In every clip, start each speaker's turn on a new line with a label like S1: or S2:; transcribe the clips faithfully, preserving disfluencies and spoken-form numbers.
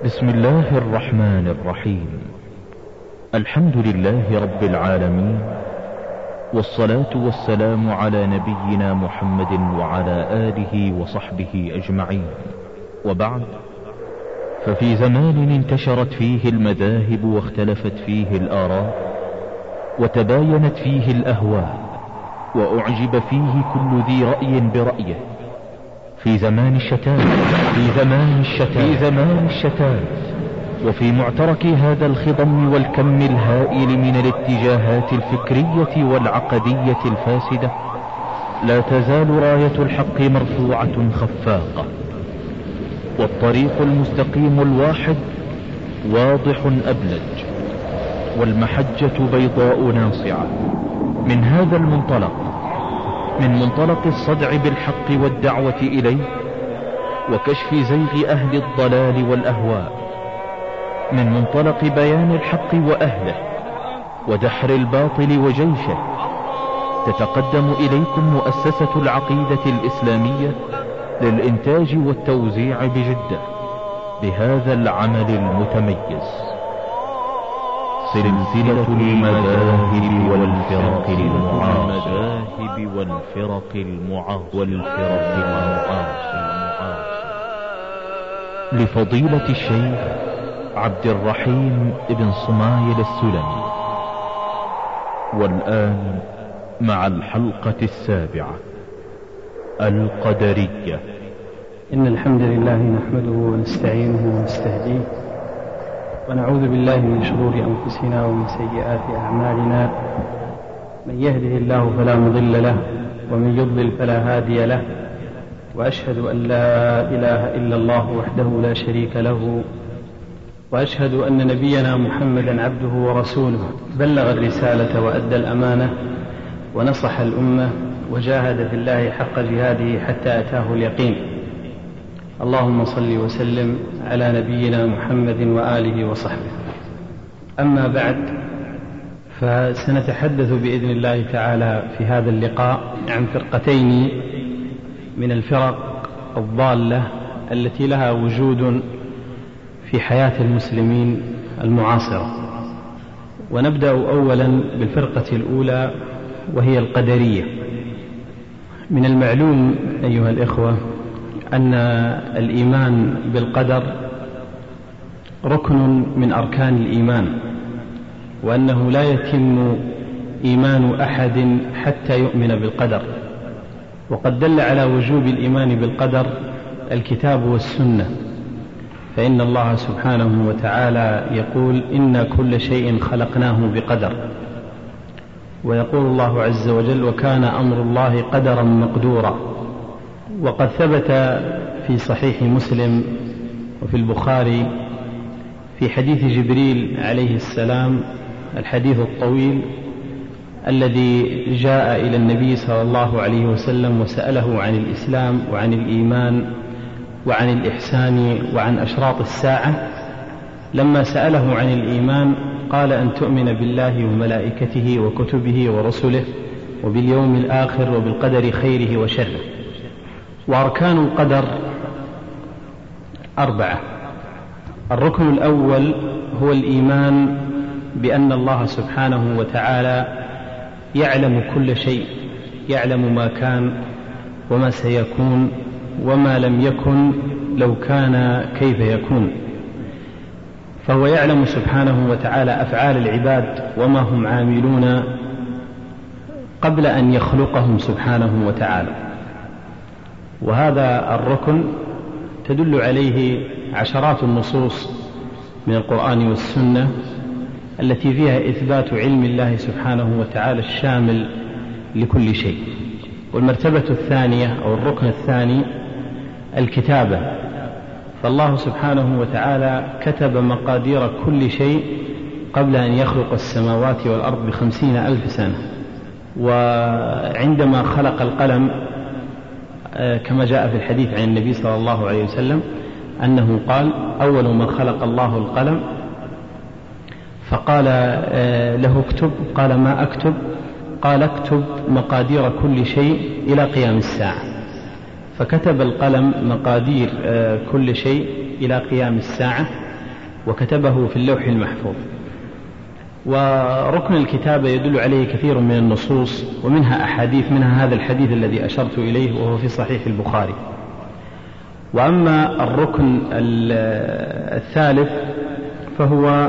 S1: بسم الله الرحمن الرحيم. الحمد لله رب العالمين، والصلاة والسلام على نبينا محمد وعلى آله وصحبه أجمعين، وبعد، ففي زمان انتشرت فيه المذاهب واختلفت فيه الآراء وتباينت فيه الأهواء وأعجب فيه كل ذي رأي برأيه، في زمان الشتات في زمان الشتات في زمان الشتات وفي معترك هذا الخضم والكم الهائل من الاتجاهات الفكرية والعقدية الفاسدة، لا تزال راية الحق مرفوعة خفاقة، والطريق المستقيم الواحد واضح أبلج، والمحجة بيضاء ناصعة. من هذا المنطلق، من منطلق الصدع بالحق والدعوة إليه وكشف زيغ أهل الضلال والأهواء، من منطلق بيان الحق وأهله ودحر الباطل وجيشه، تتقدم إليكم مؤسسة العقيدة الإسلامية للإنتاج والتوزيع بجدة بهذا العمل المتميز، سلسلة المذاهب والفرق المعاصرة والفرق المعاصرة لفضيلة الشيخ عبد الرحيم بن صمايل السلمي. والآن مع الحلقة السابعة، القدرية.
S2: إن الحمد لله نحمده ونستعينه ونستهديه، ونعوذ بالله من شرور أنفسنا ومن سيئات أعمالنا، من يهده الله فلا مضل له ومن يضلل فلا هادي له، وأشهد أن لا إله إلا الله وحده لا شريك له، وأشهد أن نبينا محمدا عبده ورسوله، بلغ الرسالة وأدى الأمانة ونصح الأمة وجاهد في الله حق جهاده حتى أتاه اليقين. اللهم صل وسلم على نبينا محمد وآله وصحبه. أما بعد، فسنتحدث بإذن الله تعالى في هذا اللقاء عن فرقتين من الفرق الضالة التي لها وجود في حياة المسلمين المعاصرة. ونبدأ أولا بالفرقة الأولى وهي القدرية. من المعلوم أيها الإخوة أن الإيمان بالقدر ركن من أركان الإيمان، وأنه لا يتم إيمان أحد حتى يؤمن بالقدر. وقد دل على وجوب الإيمان بالقدر الكتاب والسنة، فإن الله سبحانه وتعالى يقول: إن كل شيء خلقناه بقدر. ويقول الله عز وجل: وكان أمر الله قدرا مقدورا. وقد ثبت في صحيح مسلم وفي البخاري في حديث جبريل عليه السلام، الحديث الطويل الذي جاء إلى النبي صلى الله عليه وسلم وسأله عن الإسلام وعن الإيمان وعن الإحسان وعن أشراط الساعة. لما سأله عن الإيمان قال: أن تؤمن بالله وملائكته وكتبه ورسله وباليوم الآخر وبالقدر خيره وشره. وأركان القدر أربعة. الركن الأول هو الإيمان بأن الله سبحانه وتعالى يعلم كل شيء، يعلم ما كان وما سيكون وما لم يكن لو كان كيف يكون. فهو يعلم سبحانه وتعالى أفعال العباد وما هم عاملون قبل أن يخلقهم سبحانه وتعالى. وهذا الركن تدل عليه عشرات النصوص من القرآن والسنة التي فيها إثبات علم الله سبحانه وتعالى الشامل لكل شيء. والمرتبة الثانية أو الركن الثاني الكتابة، فالله سبحانه وتعالى كتب مقادير كل شيء قبل أن يخلق السماوات والأرض بخمسين ألف سنة. وعندما خلق القلم كما جاء في الحديث عن النبي صلى الله عليه وسلم أنه قال: أول ما خلق الله القلم فقال له: اكتب. قال: ما أكتب؟ قال: اكتب مقادير كل شيء إلى قيام الساعة. فكتب القلم مقادير كل شيء إلى قيام الساعة، وكتبه في اللوح المحفوظ. وركن الكتابة يدل عليه كثير من النصوص ومنها أحاديث، منها هذا الحديث الذي أشرت إليه وهو في صحيح البخاري. وأما الركن الثالث فهو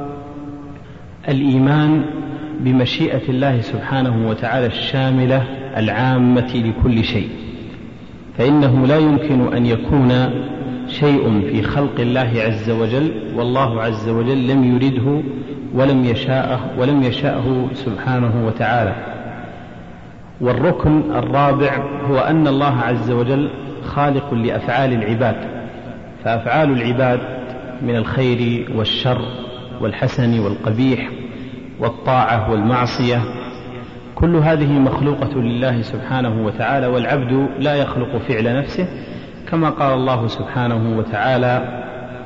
S2: الإيمان بمشيئة الله سبحانه وتعالى الشاملة العامة لكل شيء، فإنه لا يمكن أن يكون شيء في خلق الله عز وجل والله عز وجل لم يرده ولم يشاءه ولم يشاءه سبحانه وتعالى. والركن الرابع هو أن الله عز وجل خالق لأفعال العباد، فأفعال العباد من الخير والشر والحسن والقبيح والطاعة والمعصية كل هذه مخلوقة لله سبحانه وتعالى، والعبد لا يخلق فعل نفسه، كما قال الله سبحانه وتعالى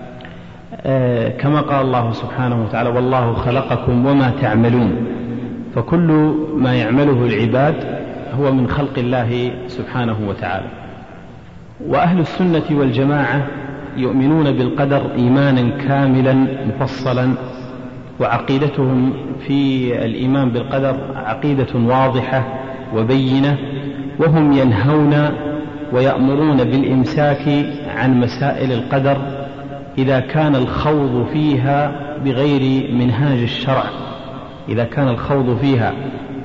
S2: آه كما قال الله سبحانه وتعالى والله خلقكم وما تعملون. فكل ما يعمله العباد هو من خلق الله سبحانه وتعالى. وأهل السنة والجماعة يؤمنون بالقدر إيمانا كاملا مفصلا، وعقيدتهم في الإيمان بالقدر عقيدة واضحة وبينة، وهم ينهون ويأمرون بالإمساك عن مسائل القدر إذا كان الخوض فيها بغير منهاج الشرع إذا كان الخوض فيها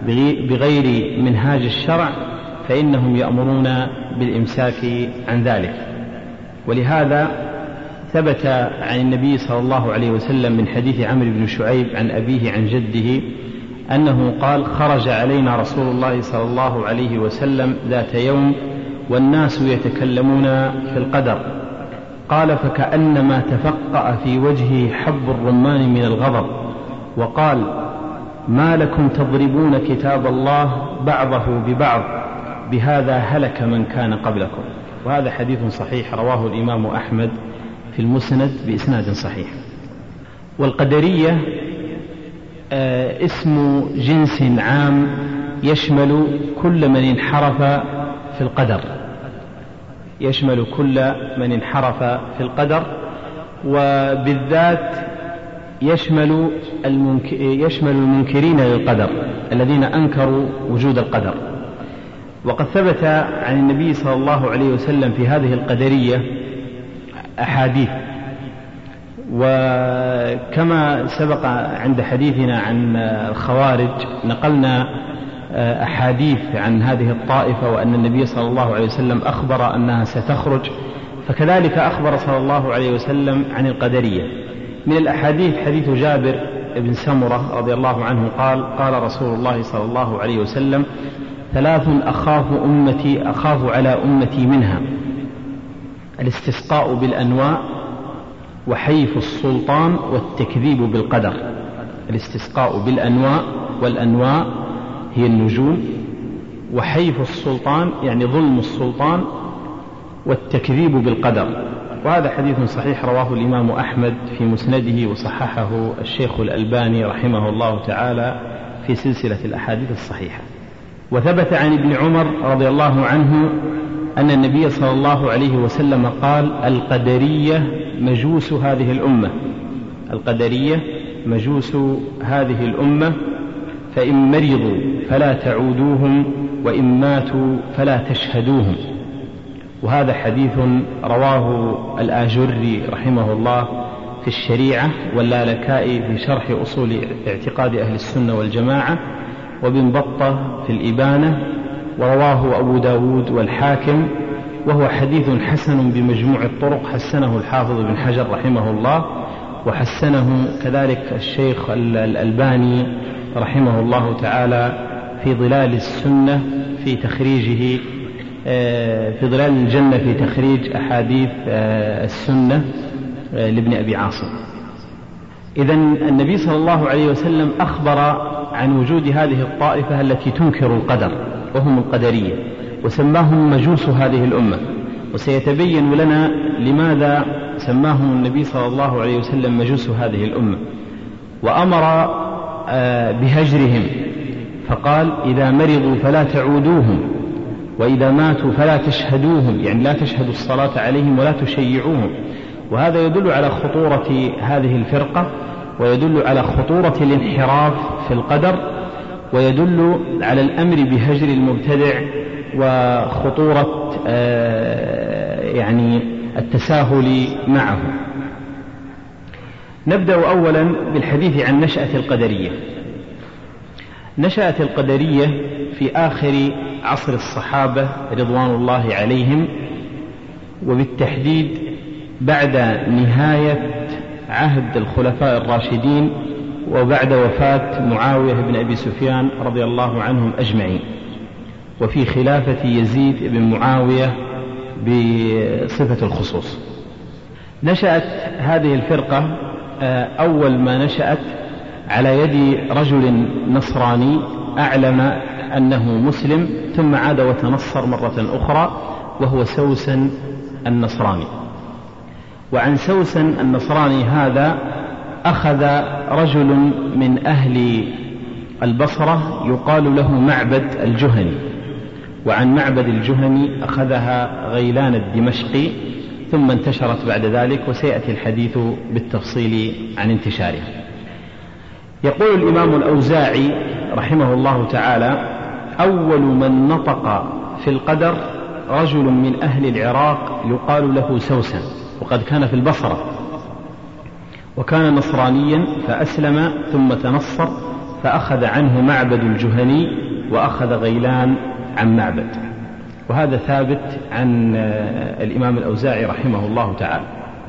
S2: بغير منهاج الشرع فإنهم يأمرون بالإمساك عن ذلك. ولهذا ثبت عن النبي صلى الله عليه وسلم من حديث عمرو بن شعيب عن أبيه عن جده أنه قال: خرج علينا رسول الله صلى الله عليه وسلم ذات يوم والناس يتكلمون في القدر، قال: فكأنما تفقأ في وجهه حب الرمان من الغضب، وقال: ما لكم تضربون كتاب الله بعضه ببعض، بهذا هلك من كان قبلكم. وهذا حديث صحيح رواه الإمام أحمد في المسند بإسناد صحيح. والقدرية اسم جنس عام يشمل كل من انحرف في القدر يشمل كل من انحرف في القدر وبالذات يشمل المنك... يشمل المنكرين للقدر الذين أنكروا وجود القدر. وقد ثبت عن النبي صلى الله عليه وسلم في هذه القدرية أحاديث، وكما سبق عند حديثنا عن الخوارج نقلنا أحاديث عن هذه الطائفة وأن النبي صلى الله عليه وسلم أخبر أنها ستخرج، فكذلك أخبر صلى الله عليه وسلم عن القدرية. من الأحاديث حديث جابر بن سمرة رضي الله عنه قال: قال رسول الله صلى الله عليه وسلم: ثلاث أخاف أمتي أخاف على أمتي منها الاستسقاء بالأنواء وحيف السلطان والتكذيب بالقدر. الاستسقاء بالأنواء، والأنواء هي النجوم، وحيف السلطان يعني ظلم السلطان، والتكذيب بالقدر. وهذا حديث صحيح رواه الإمام أحمد في مسنده وصححه الشيخ الألباني رحمه الله تعالى في سلسلة الأحاديث الصحيحة. وثبت عن ابن عمر رضي الله عنه أن النبي صلى الله عليه وسلم قال: القدرية مجوس هذه الأمة القدرية مجوس هذه الأمة فإن مرضوا فلا تعودوهم وإن ماتوا فلا تشهدوهم. وهذا حديث رواه الآجري رحمه الله في الشريعة، واللالكائي في شرح أصول اعتقاد أهل السنة والجماعة، وابن بطة في الإبانة، ورواه أبو داود والحاكم، وهو حديث حسن بمجموع الطرق، حسنه الحافظ بن حجر رحمه الله، وحسنه كذلك الشيخ الألباني رحمه الله تعالى في ظلال السنة في تخريجه في ظلال الجنة في تخريج أحاديث السنة لابن أبي عاصم. إذن النبي صلى الله عليه وسلم أخبر عن وجود هذه الطائفة التي تنكر القدر وهم القدرية، وسماهم مجوس هذه الأمة. وسيتبين لنا لماذا سماهم النبي صلى الله عليه وسلم مجوس هذه الأمة، وأمر بهجرهم فقال: إذا مرضوا فلا تعودوهم وإذا ماتوا فلا تشهدوهم، يعني لا تشهدوا الصلاة عليهم ولا تشيعوهم. وهذا يدل على خطورة هذه الفرقة، ويدل على خطورة الانحراف في القدر، ويدل على الأمر بهجر المبتدع وخطورة يعني التساهل معه. نبدأ أولا بالحديث عن نشأة القدرية. نشأت القدرية في آخر عصر الصحابة رضوان الله عليهم، وبالتحديد بعد نهاية عهد الخلفاء الراشدين وبعد وفاة معاوية بن أبي سفيان رضي الله عنهم أجمعين، وفي خلافة يزيد بن معاوية بصفة الخصوص. نشأت هذه الفرقة أول ما نشأت على يد رجل نصراني أعلم أنه مسلم ثم عاد وتنصر مرة أخرى، وهو سوسن النصراني. وعن سوسن النصراني هذا أخذ رجل من أهل البصرة يقال له معبد الجهني، وعن معبد الجهني أخذها غيلان الدمشقي، ثم انتشرت بعد ذلك، وسيأتي الحديث بالتفصيل عن انتشارها. يقول الإمام الأوزاعي رحمه الله تعالى: أول من نطق في القدر رجل من أهل العراق يقال له سوسن، وقد كان في البصرة، وكان نصرانيا فأسلم ثم تنصر، فأخذ عنه معبد الجهني وأخذ غيلان عن معبد. وهذا ثابت عن الإمام الأوزاعي رحمه الله تعالى.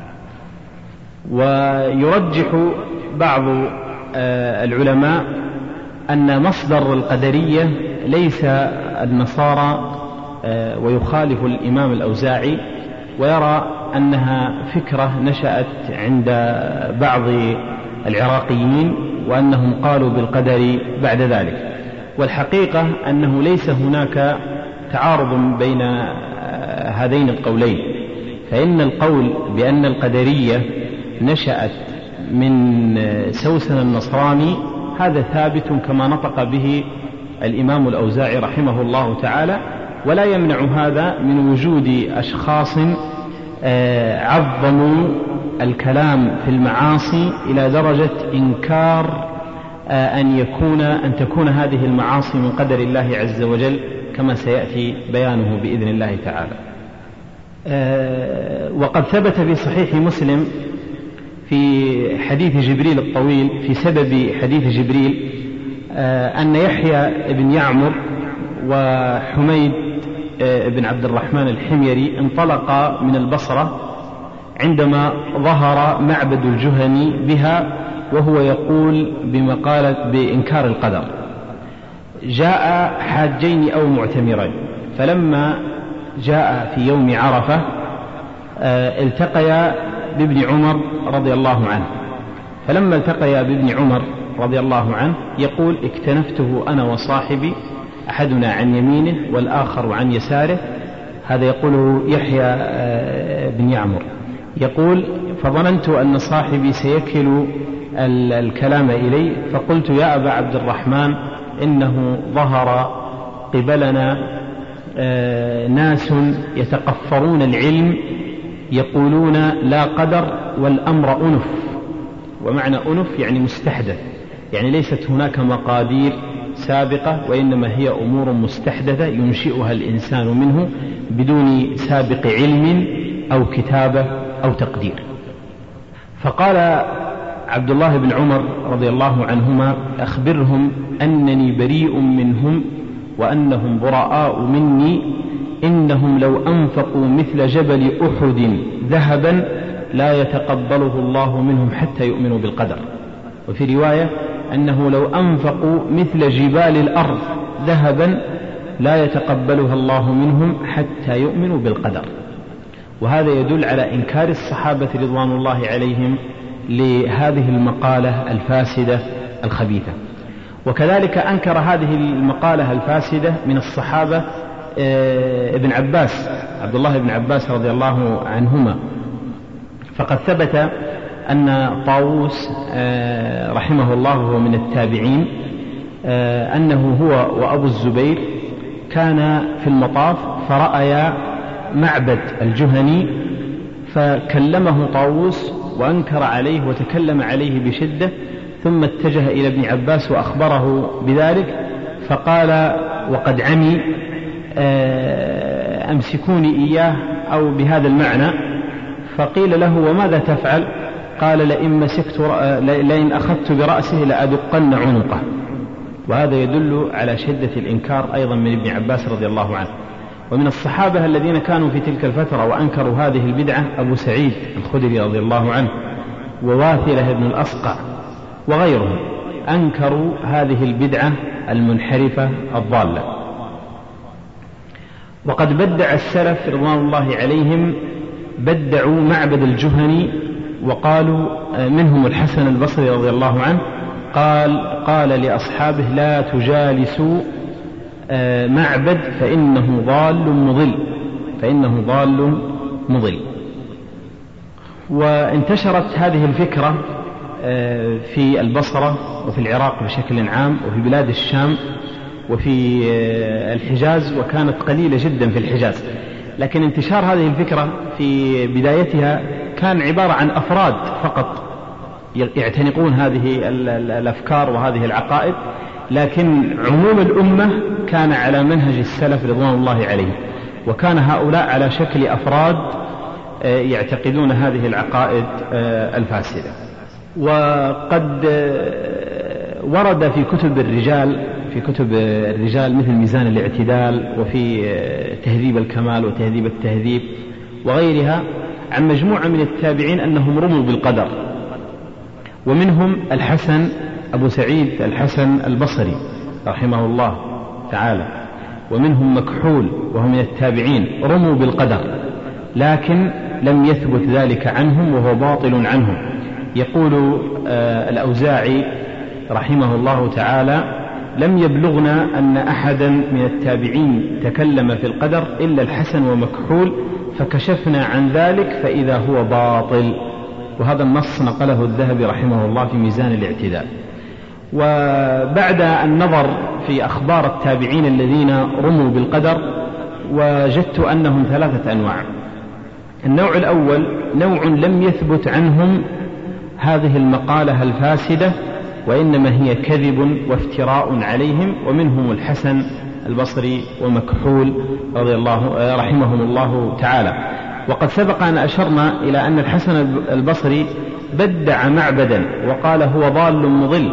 S2: ويرجح بعض العلماء أن مصدر القدرية ليس النصارى، ويخالف الإمام الأوزاعي ويرى أنها فكرة نشأت عند بعض العراقيين، وأنهم قالوا بالقدر بعد ذلك. والحقيقة أنه ليس هناك تعارض بين هذين القولين، فإن القول بأن القدرية نشأت من سوسن النصراني هذا ثابت كما نطق به الإمام الأوزاعي رحمه الله تعالى، ولا يمنع هذا من وجود أشخاص عظموا الكلام في المعاصي إلى درجة إنكار أن يكون أن تكون هذه المعاصي من قدر الله عز وجل، كما سيأتي بيانه بإذن الله تعالى. وقد ثبت في صحيح مسلم في حديث جبريل الطويل في سبب حديث جبريل أن يحيى بن يعمر وحميد بن عبد الرحمن الحميري انطلقا من البصرة عندما ظهر معبد الجهني بها، وهو يقول بمقالة بإنكار القدر. جاء حاجين أو معتمرين، فلما جاء في يوم عرفة التقيا بابن عمر رضي الله عنه، فلما التقيا بابن عمر رضي الله عنه يقول: اكتنفته أنا وصاحبي، أحدنا عن يمينه والآخر عن يساره. هذا يقوله يحيى بن يعمر، يقول: فظننت أن صاحبي سيكل الكلام إلي، فقلت: يا أبا عبد الرحمن، إنه ظهر قبلنا ناس يتقفرون العلم يقولون لا قدر والأمر أنف. ومعنى أنف يعني مستحدث، يعني ليست هناك مقادير سابقة، وإنما هي أمور مستحدثة ينشئها الإنسان منه بدون سابق علم أو كتابة أو تقدير. فقال عبد الله بن عمر رضي الله عنهما: أخبرهم أنني بريء منهم وأنهم براء مني، إنهم لو أنفقوا مثل جبل أحد ذهبا لا يتقبله الله منهم حتى يؤمنوا بالقدر. وفي رواية أنه لو أنفقوا مثل جبال الأرض ذهبا لا يتقبلها الله منهم حتى يؤمنوا بالقدر. وهذا يدل على إنكار الصحابة رضوان الله عليهم لهذه المقالة الفاسدة الخبيثة. وكذلك أنكر هذه المقالة الفاسدة من الصحابة ابن عباس، عبد الله بن عباس رضي الله عنهما. فقد ثبت أن طاووس رحمه الله هو من التابعين، أنه هو وأبو الزبير كان في المطاف فرأيا معبد الجهني، فكلمه طاووس وأنكر عليه وتكلم عليه بشدة، ثم اتجه إلى ابن عباس وأخبره بذلك فقال وقد عمي أمسكوني إياه أو بهذا المعنى. فقيل له وماذا تفعل؟ قال لئن, مسكت لئن أخذت برأسه لأدقن عنقه. وهذا يدل على شدة الإنكار أيضا من ابن عباس رضي الله عنه. ومن الصحابة الذين كانوا في تلك الفترة وأنكروا هذه البدعة أبو سعيد الخدري رضي الله عنه وواثلة بن الأصقع وغيرهم، أنكروا هذه البدعة المنحرفة الضالة. وقد بدع السلف رضوان الله عليهم بدعوا معبد الجهني، وقالوا منهم الحسن البصري رضي الله عنه قال قال لأصحابه لا تجالسوا معبد فإنه ضال مضل فإنه ضال مضل. وانتشرت هذه الفكرة في البصرة وفي العراق بشكل عام وفي بلاد الشام وفي الحجاز، وكانت قليلة جدا في الحجاز. لكن انتشار هذه الفكرة في بدايتها كان عبارة عن أفراد فقط يعتنقون هذه الأفكار وهذه العقائد، لكن عموم الأمة كان على منهج السلف رضوان الله عليه، وكان هؤلاء على شكل أفراد يعتقدون هذه العقائد الفاسدة. وقد ورد في كتب الرجال في كتب الرجال مثل ميزان الاعتدال وفي تهذيب الكمال وتهذيب التهذيب وغيرها عن مجموعة من التابعين أنهم رموا بالقدر، ومنهم الحسن أبو سعيد الحسن البصري رحمه الله تعالى، ومنهم مكحول وهو من التابعين رموا بالقدر، لكن لم يثبت ذلك عنهم وهو باطل عنهم. يقول الأوزاعي رحمه الله تعالى لم يبلغنا أن أحدا من التابعين تكلم في القدر إلا الحسن ومكحول، فكشفنا عن ذلك فإذا هو باطل. وهذا النص نقله الذهبي رحمه الله في ميزان الاعتدال. وبعد النظر في أخبار التابعين الذين رموا بالقدر وجدت أنهم ثلاثة أنواع. النوع الأول نوع لم يثبت عنهم هذه المقالة الفاسدة، وإنما هي كذب وافتراء عليهم، ومنهم الحسن البصري ومكحول رضي الله رحمهم الله تعالى. وقد سبق أن أشرنا إلى أن الحسن البصري بدع معبدا وقال هو ضال مضل،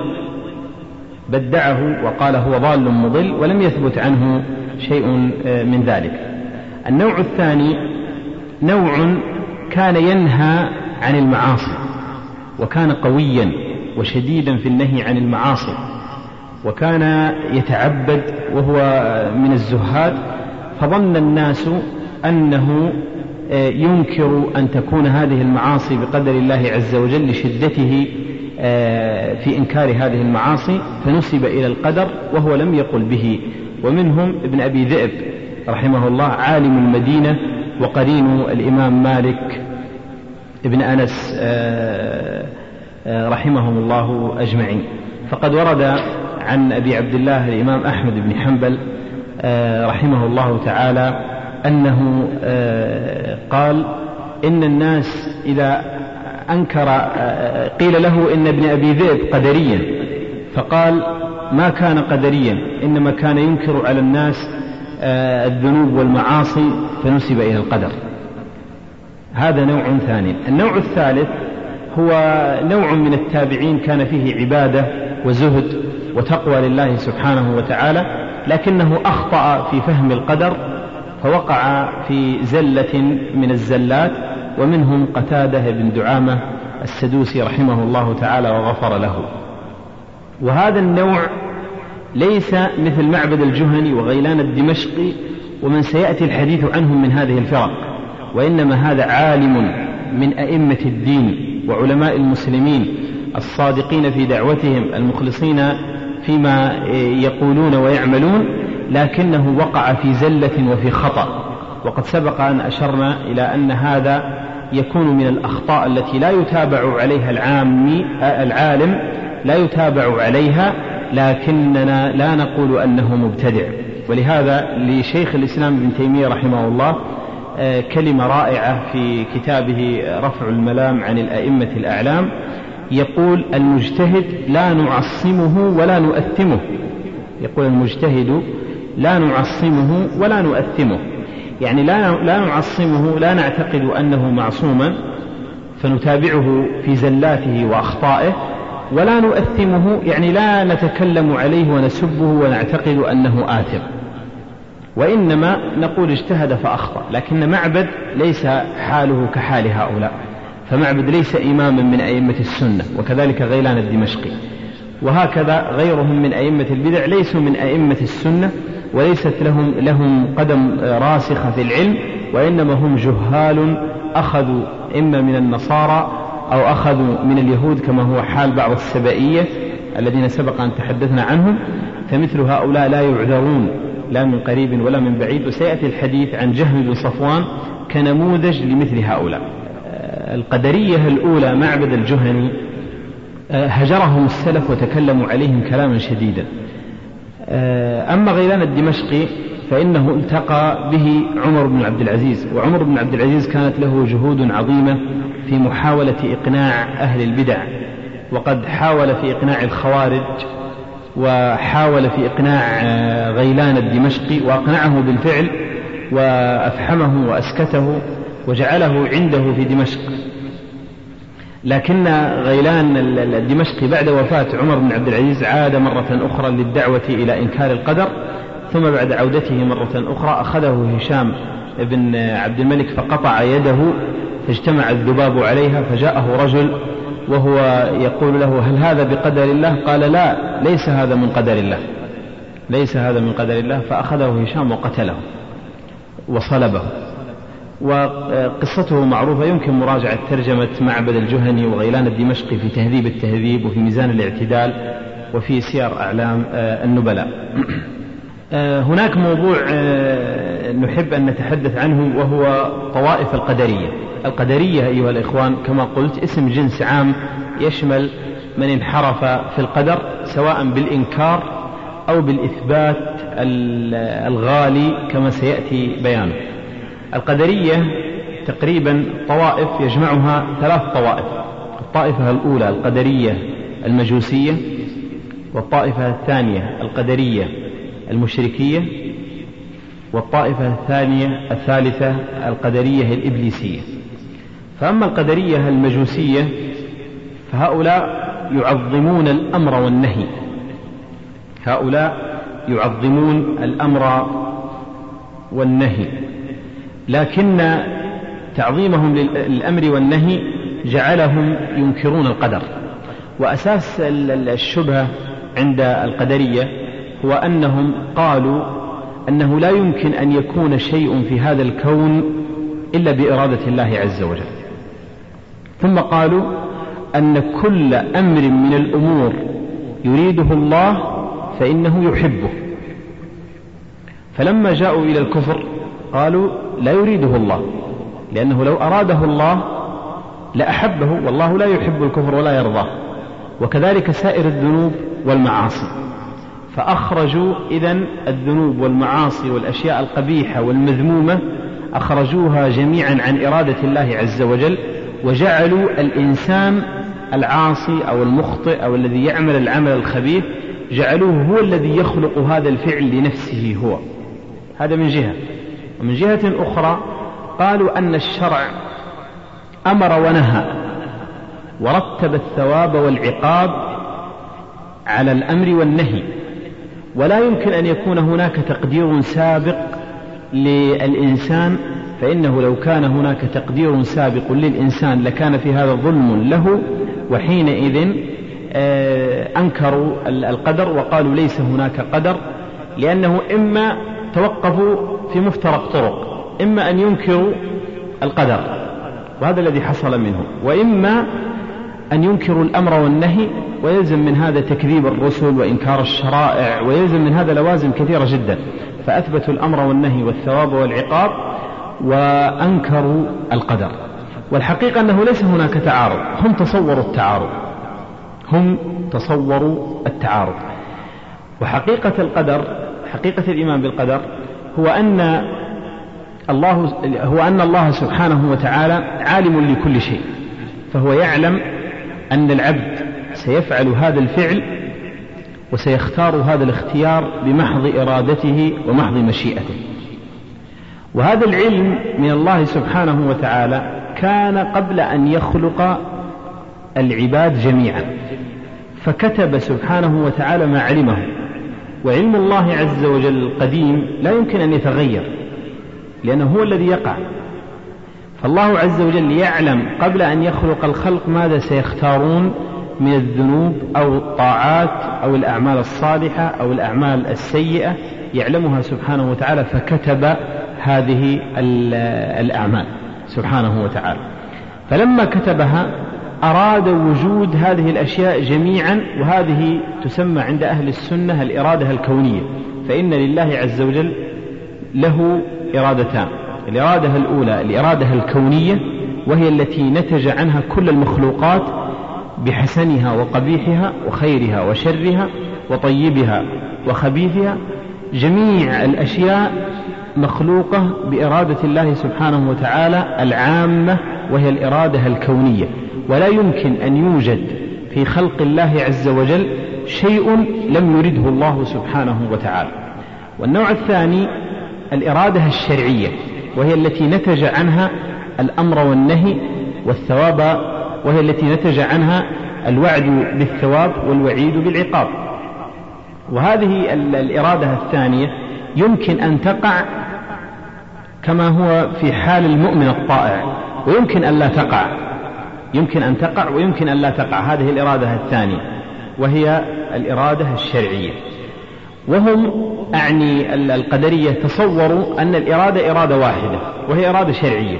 S2: بدعه وقال هو ضال مضل، ولم يثبت عنه شيء من ذلك. النوع الثاني نوع كان ينهى عن المعاصي، وكان قويا وشديدا في النهي عن المعاصي، وكان يتعبد وهو من الزهاد، فظن الناس أنه ينكر أن تكون هذه المعاصي بقدر الله عز وجل لشدته في إنكار هذه المعاصي، فنسب إلى القدر وهو لم يقل به. ومنهم ابن أبي ذئب رحمه الله عالم المدينة وقرين الإمام مالك ابن أنس رحمهم الله أجمعين. فقد ورد عن أبي عبد الله الإمام أحمد بن حنبل رحمه الله تعالى أنه قال إن الناس إذا أنكر قيل له إن ابن أبي ذئب قدريا، فقال ما كان قدريا، إنما كان ينكر على الناس الذنوب والمعاصي فنسب إلى القدر. هذا نوع ثاني. النوع الثالث هو نوع من التابعين كان فيه عبادة وزهد وتقوى لله سبحانه وتعالى، لكنه أخطأ في فهم القدر فوقع في زلة من الزلات، ومنهم قتادة بن دعامة السدوسي رحمه الله تعالى وغفر له. وهذا النوع ليس مثل معبد الجهني وغيلان الدمشقي ومن سيأتي الحديث عنهم من هذه الفرق، وإنما هذا عالم من أئمة الدين وعلماء المسلمين الصادقين في دعوتهم المخلصين فيما يقولون ويعملون، لكنه وقع في زلة وفي خطأ. وقد سبق أن أشرنا إلى أن هذا يكون من الأخطاء التي لا يتابع عليها العامي العالم لا يتابع عليها، لكننا لا نقول أنه مبتدع. ولهذا لشيخ الإسلام ابن تيمية رحمه الله كلمة رائعة في كتابه رفع الملام عن الأئمة الأعلام، يقول: المجتهد لا نعصمه ولا نؤثمه. يقول: المجتهد لا نعصمه ولا نؤثمه، يعني لا لا نعصمه، لا نعتقد أنه معصوما فنتابعه في زلاته وأخطائه، ولا نؤثمه يعني لا نتكلم عليه ونسبه ونعتقد أنه آثم، وإنما نقول اجتهد فأخطأ. لكن معبد ليس حاله كحال هؤلاء، فمعبد ليس إماما من أئمة السنة، وكذلك غيلان الدمشقي، وهكذا غيرهم من أئمة البدع ليسوا من أئمة السنة، وليست لهم, لهم قدم راسخة في العلم، وإنما هم جهال أخذوا إما من النصارى أو أخذوا من اليهود، كما هو حال بعض السبائية الذين سبق أن تحدثنا عنهم. فمثل هؤلاء لا يعذرون لا من قريب ولا من بعيد، وسيأتي الحديث عن جهم بن صفوان كنموذج لمثل هؤلاء. القدرية الأولى معبد الجهني هجرهم السلف وتكلموا عليهم كلاما شديدا. أما غيلان الدمشقي فإنه التقى به عمر بن عبد العزيز، وعمر بن عبد العزيز كانت له جهود عظيمة في محاولة إقناع أهل البدع، وقد حاول في إقناع الخوارج، وحاول في إقناع غيلان الدمشقي، وأقنعه بالفعل وأفحمه وأسكته وجعله عنده في دمشق. لكن غيلان الدمشقي بعد وفاة عمر بن عبد العزيز عاد مرة أخرى للدعوة إلى إنكار القدر، ثم بعد عودته مرة أخرى أخذه هشام بن عبد الملك فقطع يده فاجتمع الذباب عليها، فجاءه رجل وهو يقول له: هل هذا بقدر الله؟ قال: لا، ليس هذا من قدر الله، ليس هذا من قدر الله. فأخذه هشام وقتله وصلبه. وقصته معروفة، يمكن مراجعة ترجمة معبد الجهني وغيلان الدمشقي في تهذيب التهذيب وفي ميزان الاعتدال وفي سير أعلام النبلاء. هناك موضوع نحب أن نتحدث عنه، وهو طوائف القدرية. القدرية أيها الإخوان كما قلت اسم جنس عام يشمل من انحرف في القدر، سواء بالإنكار أو بالإثبات الغالي كما سيأتي بيانه. القدرية تقريبا طوائف يجمعها ثلاث طوائف: الطائفة الأولى القدرية المجوسية، والطائفة الثانية القدرية المشركية، والطائفة الثانية الثالثة القدرية الإبليسية. فأما القدرية المجوسية فهؤلاء يعظمون الأمر والنهي، هؤلاء يعظمون الأمر والنهي، لكن تعظيمهم للأمر والنهي جعلهم ينكرون القدر. وأساس الشبهة عند القدرية هو أنهم قالوا أنه لا يمكن أن يكون شيء في هذا الكون إلا بإرادة الله عز وجل، ثم قالوا أن كل أمر من الأمور يريده الله فإنه يحبه. فلما جاءوا إلى الكفر قالوا لا يريده الله، لأنه لو أراده الله لأحبه، والله لا يحب الكفر ولا يرضاه، وكذلك سائر الذنوب والمعاصي. فأخرجوا إذن الذنوب والمعاصي والأشياء القبيحة والمذمومة، أخرجوها جميعا عن إرادة الله عز وجل، وجعلوا الإنسان العاصي أو المخطئ أو الذي يعمل العمل الخبيث جعلوه هو الذي يخلق هذا الفعل لنفسه هو. هذا من جهة. ومن جهة أخرى قالوا أن الشرع أمر ونهى ورتب الثواب والعقاب على الأمر والنهي، ولا يمكن أن يكون هناك تقدير سابق للإنسان، فإنه لو كان هناك تقدير سابق للإنسان لكان في هذا ظلم له، وحينئذ أنكروا القدر وقالوا ليس هناك قدر، لأنه إما توقفوا في مفترق طرق، إما أن ينكروا القدر وهذا الذي حصل منه، وإما أن ينكروا الأمر والنهي، ويلزم من هذا تكذيب الرسل وإنكار الشرائع، ويلزم من هذا لوازم كثيرة جدا. فأثبتوا الأمر والنهي والثواب والعقاب وأنكروا القدر. والحقيقة أنه ليس هناك تعارض، هم تصوروا التعارض هم تصوروا التعارض وحقيقة القدر، حقيقة الإيمان بالقدر هو أن الله هو أن الله سبحانه وتعالى عالم لكل شيء، فهو يعلم أن العبد سيفعل هذا الفعل وسيختار هذا الاختيار بمحض إرادته ومحض مشيئته. وهذا العلم من الله سبحانه وتعالى كان قبل أن يخلق العباد جميعا، فكتب سبحانه وتعالى ما علمه. وعلم الله عز وجل القديم لا يمكن أن يتغير لأنه هو الذي يقع. فالله عز وجل يعلم قبل أن يخلق الخلق ماذا سيختارون من الذنوب أو الطاعات أو الأعمال الصالحة أو الأعمال السيئة، يعلمها سبحانه وتعالى، فكتب هذه الأعمال سبحانه وتعالى. فلما كتبها أراد وجود هذه الأشياء جميعا، وهذه تسمى عند أهل السنة الإرادة الكونية. فإن لله عز وجل له إرادتان: الإرادة الأولى الإرادة الكونية، وهي التي نتج عنها كل المخلوقات بحسنها وقبيحها وخيرها وشرها وطيبها وخبيثها. جميع الأشياء مخلوقة بإرادة الله سبحانه وتعالى العامة، وهي الإرادة الكونية، ولا يمكن أن يوجد في خلق الله عز وجل شيء لم يرده الله سبحانه وتعالى. والنوع الثاني الإرادة الشرعية، وهي التي نتج عنها الأمر والنهي والثواب، وهي التي نتج عنها الوعد بالثواب والوعيد بالعقاب. وهذه الإرادة الثانية يمكن أن تقع كما هو في حال المؤمن الطائع، ويمكن أن لا تقع، يمكن أن تقع ويمكن أن لا تقع. هذه الإرادة الثانية وهي الإرادة الشرعية. وهم أعني القدرية تصوروا أن الإرادة إرادة واحدة وهي إرادة شرعية،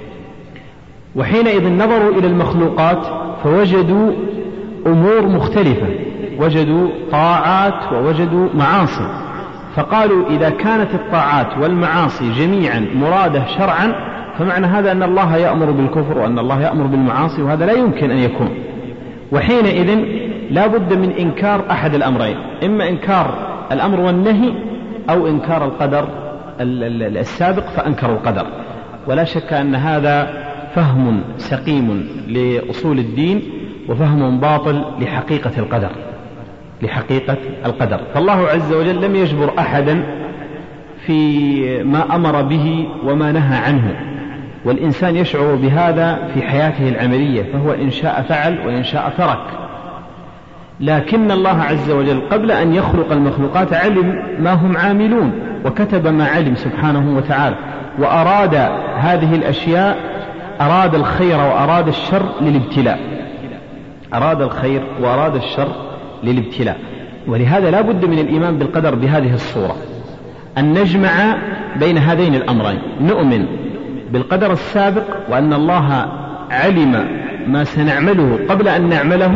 S2: وحينئذ نظروا إلى المخلوقات فوجدوا أمور مختلفة، وجدوا طاعات ووجدوا معاصي، فقالوا إذا كانت الطاعات والمعاصي جميعا مرادة شرعا فمعنى هذا أن الله يأمر بالكفر وأن الله يأمر بالمعاصي، وهذا لا يمكن أن يكون. وحينئذ لا بد من إنكار أحد الأمرين: إما إنكار الأمر والنهي أو إنكار القدر السابق، فأنكروا القدر. ولا شك أن هذا فهم سقيم لأصول الدين وفهم باطل لحقيقة القدر لحقيقة القدر. فالله عز وجل لم يجبر أحدا في ما أمر به وما نهى عنه، والإنسان يشعر بهذا في حياته العملية، فهو إن شاء فعل وإن شاء ترك. لكن الله عز وجل قبل أن يخلق المخلوقات علم ما هم عاملون، وكتب ما علم سبحانه وتعالى، وأراد هذه الأشياء، أراد الخير وأراد الشر للابتلاء، أراد الخير وأراد الشر للابتلاء. ولهذا لا بد من الإيمان بالقدر بهذه الصورة، أن نجمع بين هذين الأمرين: نؤمن بالقدر السابق وأن الله علم ما سنعمله قبل أن نعمله،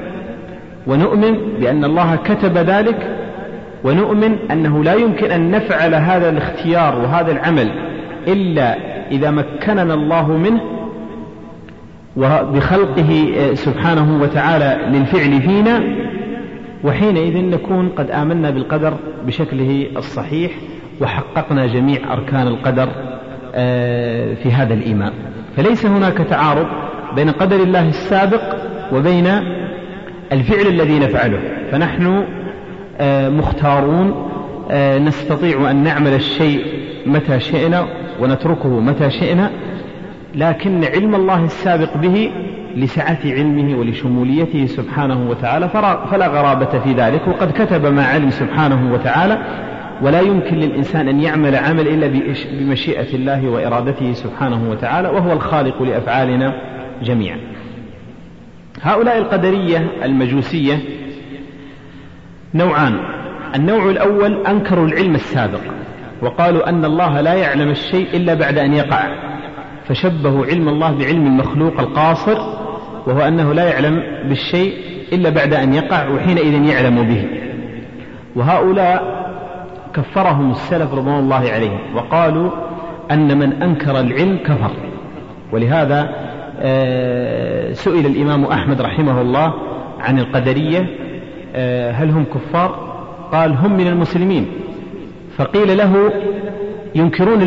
S2: ونؤمن بأن الله كتب ذلك، ونؤمن أنه لا يمكن أن نفعل هذا الاختيار وهذا العمل إلا إذا مكننا الله منه وبخلقه سبحانه وتعالى للفعل فينا، وحينئذ نكون قد آمنا بالقدر بشكله الصحيح وحققنا جميع أركان القدر في هذا الإيمان. فليس هناك تعارض بين قدر الله السابق وبين الفعل الذي نفعله، فنحن مختارون، نستطيع أن نعمل الشيء متى شئنا ونتركه متى شئنا، لكن علم الله السابق به لسعة علمه ولشموليته سبحانه وتعالى فلا غرابة في ذلك، وقد كتب ما علم سبحانه وتعالى، ولا يمكن للإنسان أن يعمل عمل إلا بمشيئة الله وإرادته سبحانه وتعالى، وهو الخالق لأفعالنا جميعا. هؤلاء القدرية المجوسية نوعان: النوع الأول أنكروا العلم السابق وقالوا أن الله لا يعلم الشيء إلا بعد أن يقع، فشبهوا علم الله بعلم المخلوق القاصر، وهو أنه لا يعلم بالشيء إلا بعد أن يقع وحينئذ يعلم به. وهؤلاء كفرهم السلف رضوان الله عليهم وقالوا أن من أنكر العلم كفر. ولهذا سئل الإمام أحمد رحمه الله عن القدرية هل هم كفار؟ قال هم من المسلمين. فقيل له ينكرون العلم،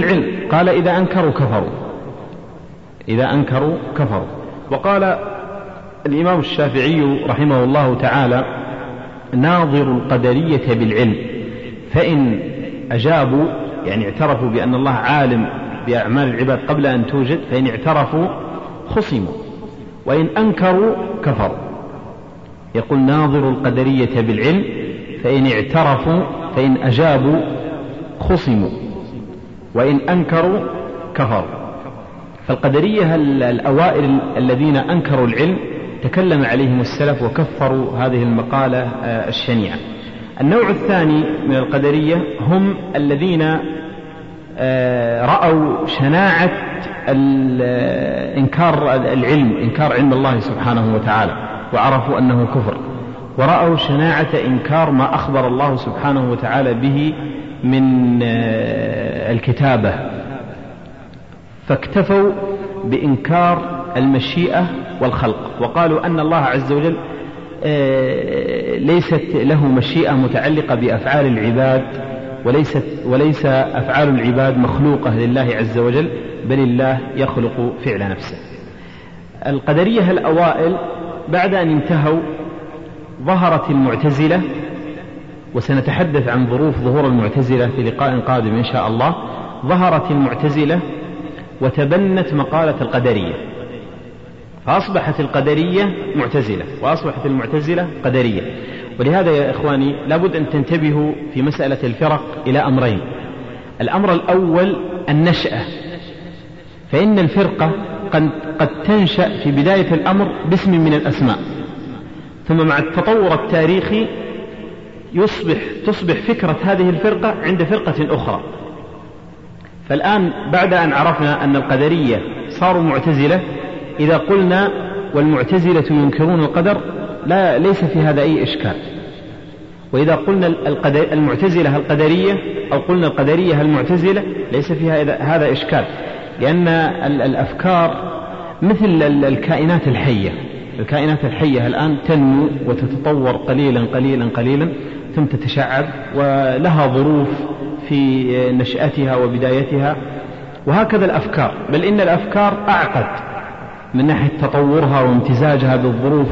S2: قال إذا أنكروا كفروا، إذا أنكروا كفروا. وقال الإمام الشافعي رحمه الله تعالى: ناظر القدرية بالعلم، فإن أجابوا يعني اعترفوا بأن الله عالم بأعمال العباد قبل أن توجد، فإن اعترفوا خصموا، وإن أنكروا كفروا. يقول: ناظر القدرية بالعلم، فإن اعترفوا فإن أجابوا خصموا، وإن أنكروا كفروا. فالقدرية الأوائل الذين أنكروا العلم تكلم عليهم السلف وكفروا هذه المقالة الشنيعة. النوع الثاني من القدرية هم الذين رأوا شناعة إنكار العلم، إنكار علم الله سبحانه وتعالى، وعرفوا أنه كفر، ورأوا شناعة إنكار ما أخبر الله سبحانه وتعالى به من الكتابة، فاكتفوا بإنكار المشيئة والخلق، وقالوا أن الله عز وجل ليست له مشيئة متعلقة بأفعال العباد، وليست وليس أفعال العباد مخلوقة لله عز وجل، بل الله يخلق فعل نفسه. القدرية الأوائل بعد أن انتهوا ظهرت المعتزلة، وسنتحدث عن ظروف ظهور المعتزلة في لقاء قادم إن شاء الله. ظهرت المعتزلة وتبنت مقالة القدرية، فأصبحت القدرية معتزلة، وأصبحت المعتزلة قدرية. ولهذا يا إخواني لابد أن تنتبهوا في مسألة الفرق إلى أمرين. الأمر الأول النشأة، فإن الفرقة قد تنشأ في بداية الأمر باسم من الأسماء، ثم مع التطور التاريخي يصبح تصبح فكرة هذه الفرقة عند فرقة أخرى. فالآن بعد أن عرفنا أن القدرية صاروا معتزلة، إذا قلنا والمعتزلة ينكرون القدر لا ليس في هذا أي إشكال. وإذا قلنا المعتزلة القدرية أو قلنا القدرية المعتزلة ليس فيها هذا إشكال، لأن الأفكار مثل الكائنات الحية. الكائنات الحية الآن تنمو وتتطور قليلا قليلا قليلا ثم تتشعب، ولها ظروف في نشأتها وبدايتها، وهكذا الأفكار، بل إن الأفكار أعقد من ناحية تطورها وامتزاجها بالظروف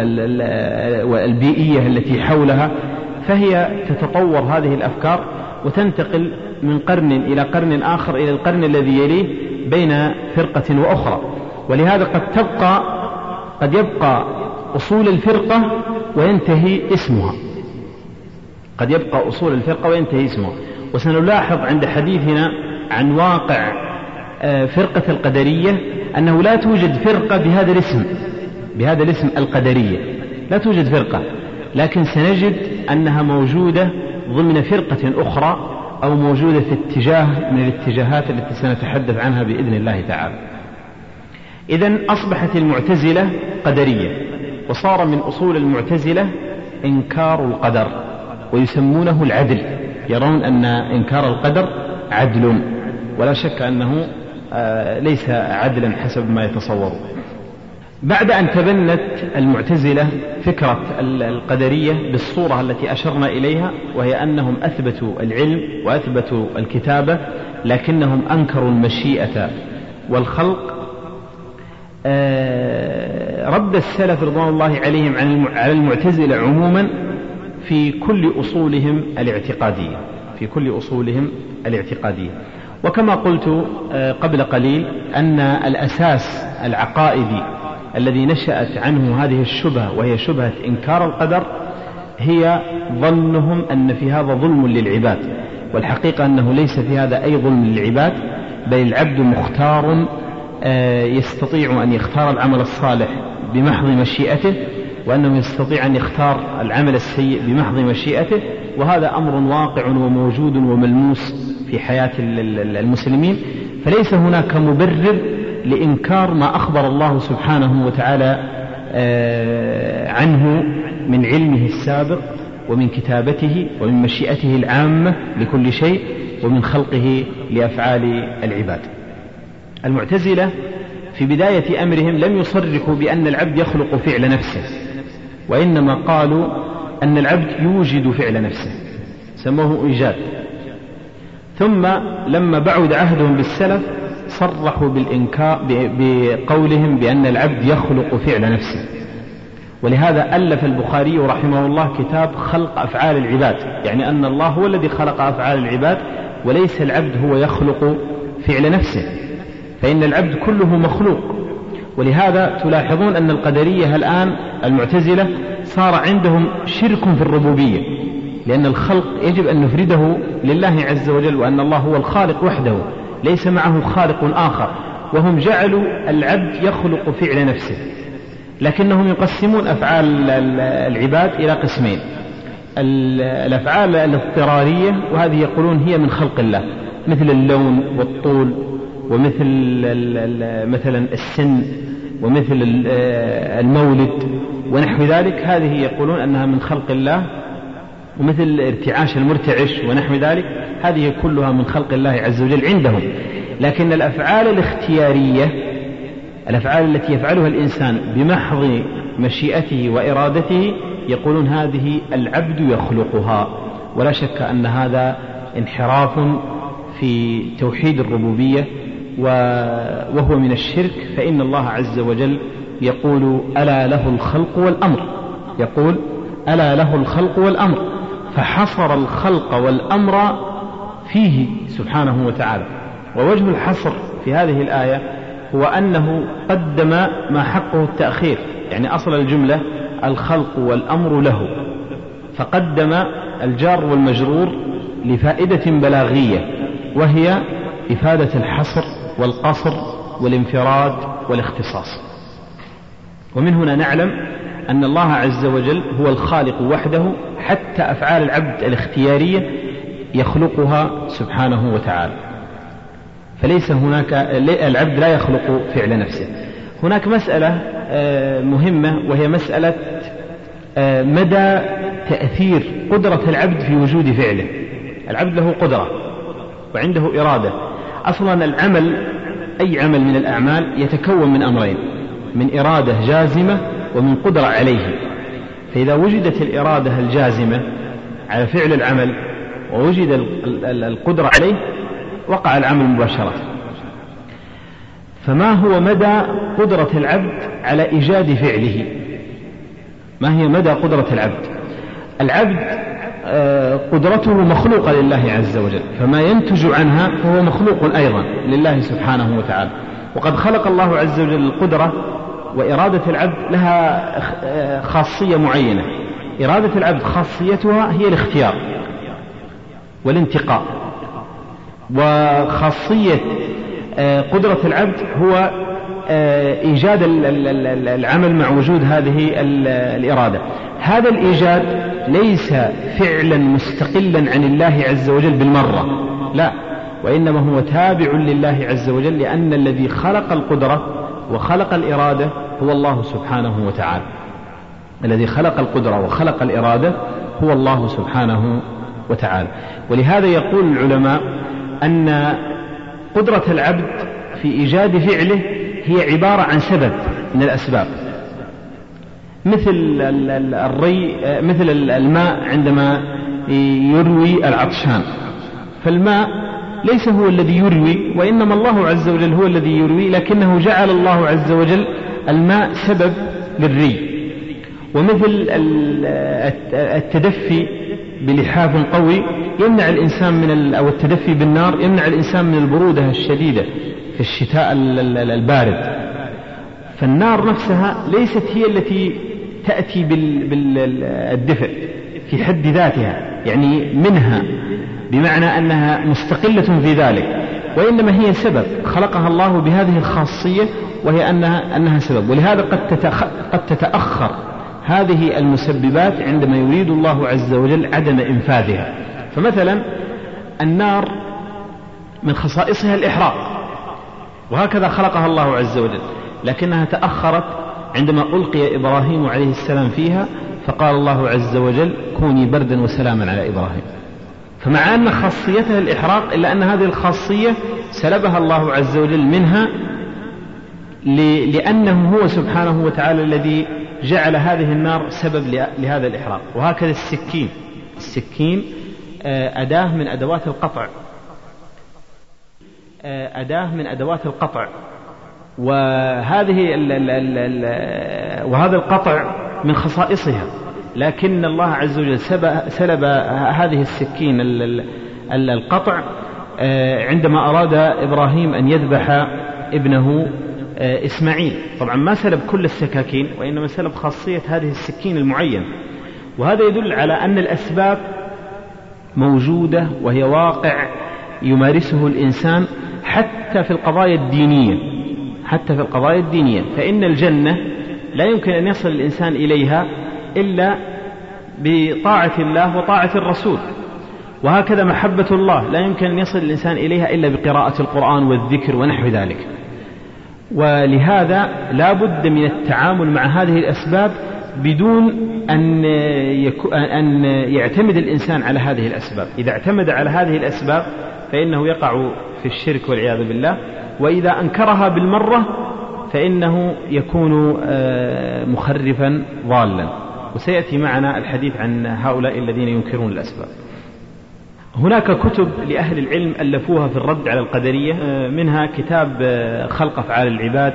S2: البيئية التي حولها، فهي تتطور هذه الأفكار وتنتقل من قرن إلى قرن آخر إلى القرن الذي يليه بين فرقة وأخرى. ولهذا قد تبقى قد يبقى أصول الفرقة وينتهي اسمها، قد يبقى أصول الفرقة وينتهي اسمها. وسنلاحظ عند حديثنا عن واقع فرقة القدرية أنه لا توجد فرقة بهذا الاسم، بهذا الاسم القدرية لا توجد فرقة، لكن سنجد أنها موجودة ضمن فرقة أخرى أو موجودة في اتجاه من الاتجاهات التي سنتحدث عنها بإذن الله تعالى. إذن أصبحت المعتزلة قدرية، وصار من أصول المعتزلة إنكار القدر، ويسمونه العدل، يرون أن إنكار القدر عدل، ولا شك أنه ليس عدلا حسب ما يتصور. بعد أن تبنت المعتزلة فكرة القدرية بالصورة التي أشرنا إليها، وهي أنهم أثبتوا العلم وأثبتوا الكتابة، لكنهم أنكروا المشيئة والخلق، رد السلف رضوان الله عليهم على المعتزلة عموما في كل أصولهم الاعتقادية، في كل أصولهم الاعتقادية. وكما قلت قبل قليل أن الأساس العقائدي الذي نشأت عنه هذه الشبهة، وهي شبهة إنكار القدر، هي ظنهم أن في هذا ظلم للعباد، والحقيقة أنه ليس في هذا أي ظلم للعباد، بل العبد مختار يستطيع أن يختار العمل الصالح بمحض مشيئته، وأنه يستطيع أن يختار العمل السيء بمحض مشيئته، وهذا أمر واقع وموجود وملموس في حياة المسلمين. فليس هناك مبرر لإنكار ما أخبر الله سبحانه وتعالى عنه من علمه السابق ومن كتابته ومن مشيئته العامة لكل شيء ومن خلقه لأفعال العباد. المعتزلة في بداية أمرهم لم يصرحوا بأن العبد يخلق فعل نفسه، وإنما قالوا أن العبد يوجد فعل نفسه، سموه إيجاد. ثم لما بعد عهدهم بالسلف صرحوا بالإنكار بقولهم بأن العبد يخلق فعل نفسه. ولهذا ألف البخاري رحمه الله كتاب خلق أفعال العباد، يعني أن الله هو الذي خلق أفعال العباد وليس العبد هو يخلق فعل نفسه، فإن العبد كله مخلوق. ولهذا تلاحظون أن القدرية الآن المعتزلة صار عندهم شرك في الربوبية، لأن الخلق يجب أن نفرده لله عز وجل، وأن الله هو الخالق وحده ليس معه خالق آخر، وهم جعلوا العبد يخلق فعل نفسه. لكنهم يقسمون أفعال العباد إلى قسمين: الأفعال الاضطرارية، وهذه يقولون هي من خلق الله، مثل اللون والطول، ومثل مثلا السن، ومثل المولد ونحو ذلك، هذه يقولون أنها من خلق الله، ومثل ارتعاش المرتعش ونحو ذلك، هذه كلها من خلق الله عز وجل عندهم. لكن الأفعال الاختيارية، الأفعال التي يفعلها الإنسان بمحض مشيئته وإرادته، يقولون هذه العبد يخلقها. ولا شك أن هذا انحراف في توحيد الربوبية وهو من الشرك، فإن الله عز وجل يقول: ألا له الخلق والأمر، يقول: ألا له الخلق والأمر، فحصر الخلق والأمر فيه سبحانه وتعالى. ووجه الحصر في هذه الآية هو أنه قدم ما حقه التأخير، يعني أصل الجملة الخلق والأمر له، فقدم الجار والمجرور لفائدة بلاغية، وهي إفادة الحصر والقصر والانفراد والاختصاص. ومن هنا نعلم أن الله عز وجل هو الخالق وحده، حتى أفعال العبد الاختيارية يخلقها سبحانه وتعالى، فليس هناك العبد لا يخلق فعل نفسه. هناك مسألة مهمة، وهي مسألة مدى تأثير قدرة العبد في وجود فعله. العبد له قدرة وعنده إرادة. أصلا العمل، أي عمل من الأعمال، يتكون من أمرين: من إرادة جازمة ومن قدرة عليه. فإذا وجدت الإرادة الجازمة على فعل العمل ووجد القدرة عليه، وقع العمل مباشرة. فما هو مدى قدرة العبد على إيجاد فعله؟ ما هي مدى قدرة العبد؟ العبد قدرته مخلوقة لله عز وجل، فما ينتج عنها فهو مخلوق أيضا لله سبحانه وتعالى. وقد خلق الله عز وجل القدرة، وإرادة العبد لها خاصية معينة. إرادة العبد خاصيتها هي الاختيار والانتقاء، وخاصية قدرة العبد هو إيجاد العمل مع وجود هذه الإرادة. هذا الإيجاد ليس فعلا مستقلا عن الله عز وجل بالمرة، لا، وإنما هو تابع لله عز وجل، لأن الذي خلق القدرة وخلق الإرادة هو الله سبحانه وتعالى. الذي خلق القدرة وخلق الإرادة هو الله سبحانه وتعالى. ولهذا يقول العلماء أن قدرة العبد في إيجاد فعله هي عبارة عن سبب من الأسباب، مثل الري، مثل الماء عندما يروي العطشان، فالماء ليس هو الذي يروي، وإنما الله عز وجل هو الذي يروي، لكنه جعل الله عز وجل الماء سبب للري. ومثل التدفي بلحاف قوي يمنع الإنسان من، أو التدفي بالنار يمنع الإنسان من البرودة الشديدة في الشتاء البارد. فالنار نفسها ليست هي التي تأتي بالدفء في حد ذاتها، يعني منها، بمعنى أنها مستقلة في ذلك، وإنما هي سبب خلقها الله بهذه الخاصية، وهي أنها, أنها سبب. ولهذا قد, قد تتأخر هذه المسببات عندما يريد الله عز وجل عدم إنفاذها. فمثلا النار من خصائصها الإحراق، وهكذا خلقها الله عز وجل، لكنها تأخرت عندما ألقي إبراهيم عليه السلام فيها، فقال الله عز وجل: كوني بردا وسلاما على إبراهيم. فمع أن خاصيتها الإحراق، إلا أن هذه الخاصية سلبها الله عز وجل منها، لأنه هو سبحانه وتعالى الذي جعل هذه النار سبب لهذا الإحراق. وهكذا السكين، السكين أداة من أدوات القطع، أداة من أدوات القطع، وهذه ال ال ال ال وهذا القطع من خصائصها، لكن الله عز وجل سلب هذه السكين القطع عندما أراد إبراهيم أن يذبح ابنه إسماعيل. طبعا ما سلب كل السكاكين، وإنما سلب خاصية هذه السكين المعين، وهذا يدل على أن الأسباب موجودة وهي واقع يمارسه الإنسان حتى في القضايا الدينية، حتى في القضايا الدينية. فإن الجنة لا يمكن أن يصل الإنسان إليها إلا بطاعة الله وطاعة الرسول، وهكذا محبة الله لا يمكن أن يصل الإنسان إليها إلا بقراءة القرآن والذكر ونحو ذلك. ولهذا لا بد من التعامل مع هذه الأسباب بدون أن, يكو أن يعتمد الإنسان على هذه الأسباب. إذا اعتمد على هذه الأسباب فإنه يقع في الشرك والعياذ بالله، وإذا أنكرها بالمرة فإنه يكون مخرفا ضالا. وسيأتي معنا الحديث عن هؤلاء الذين ينكرون الأسباب. هناك كتب لأهل العلم ألفوها في الرد على القدرية، منها كتاب خلق أفعال العباد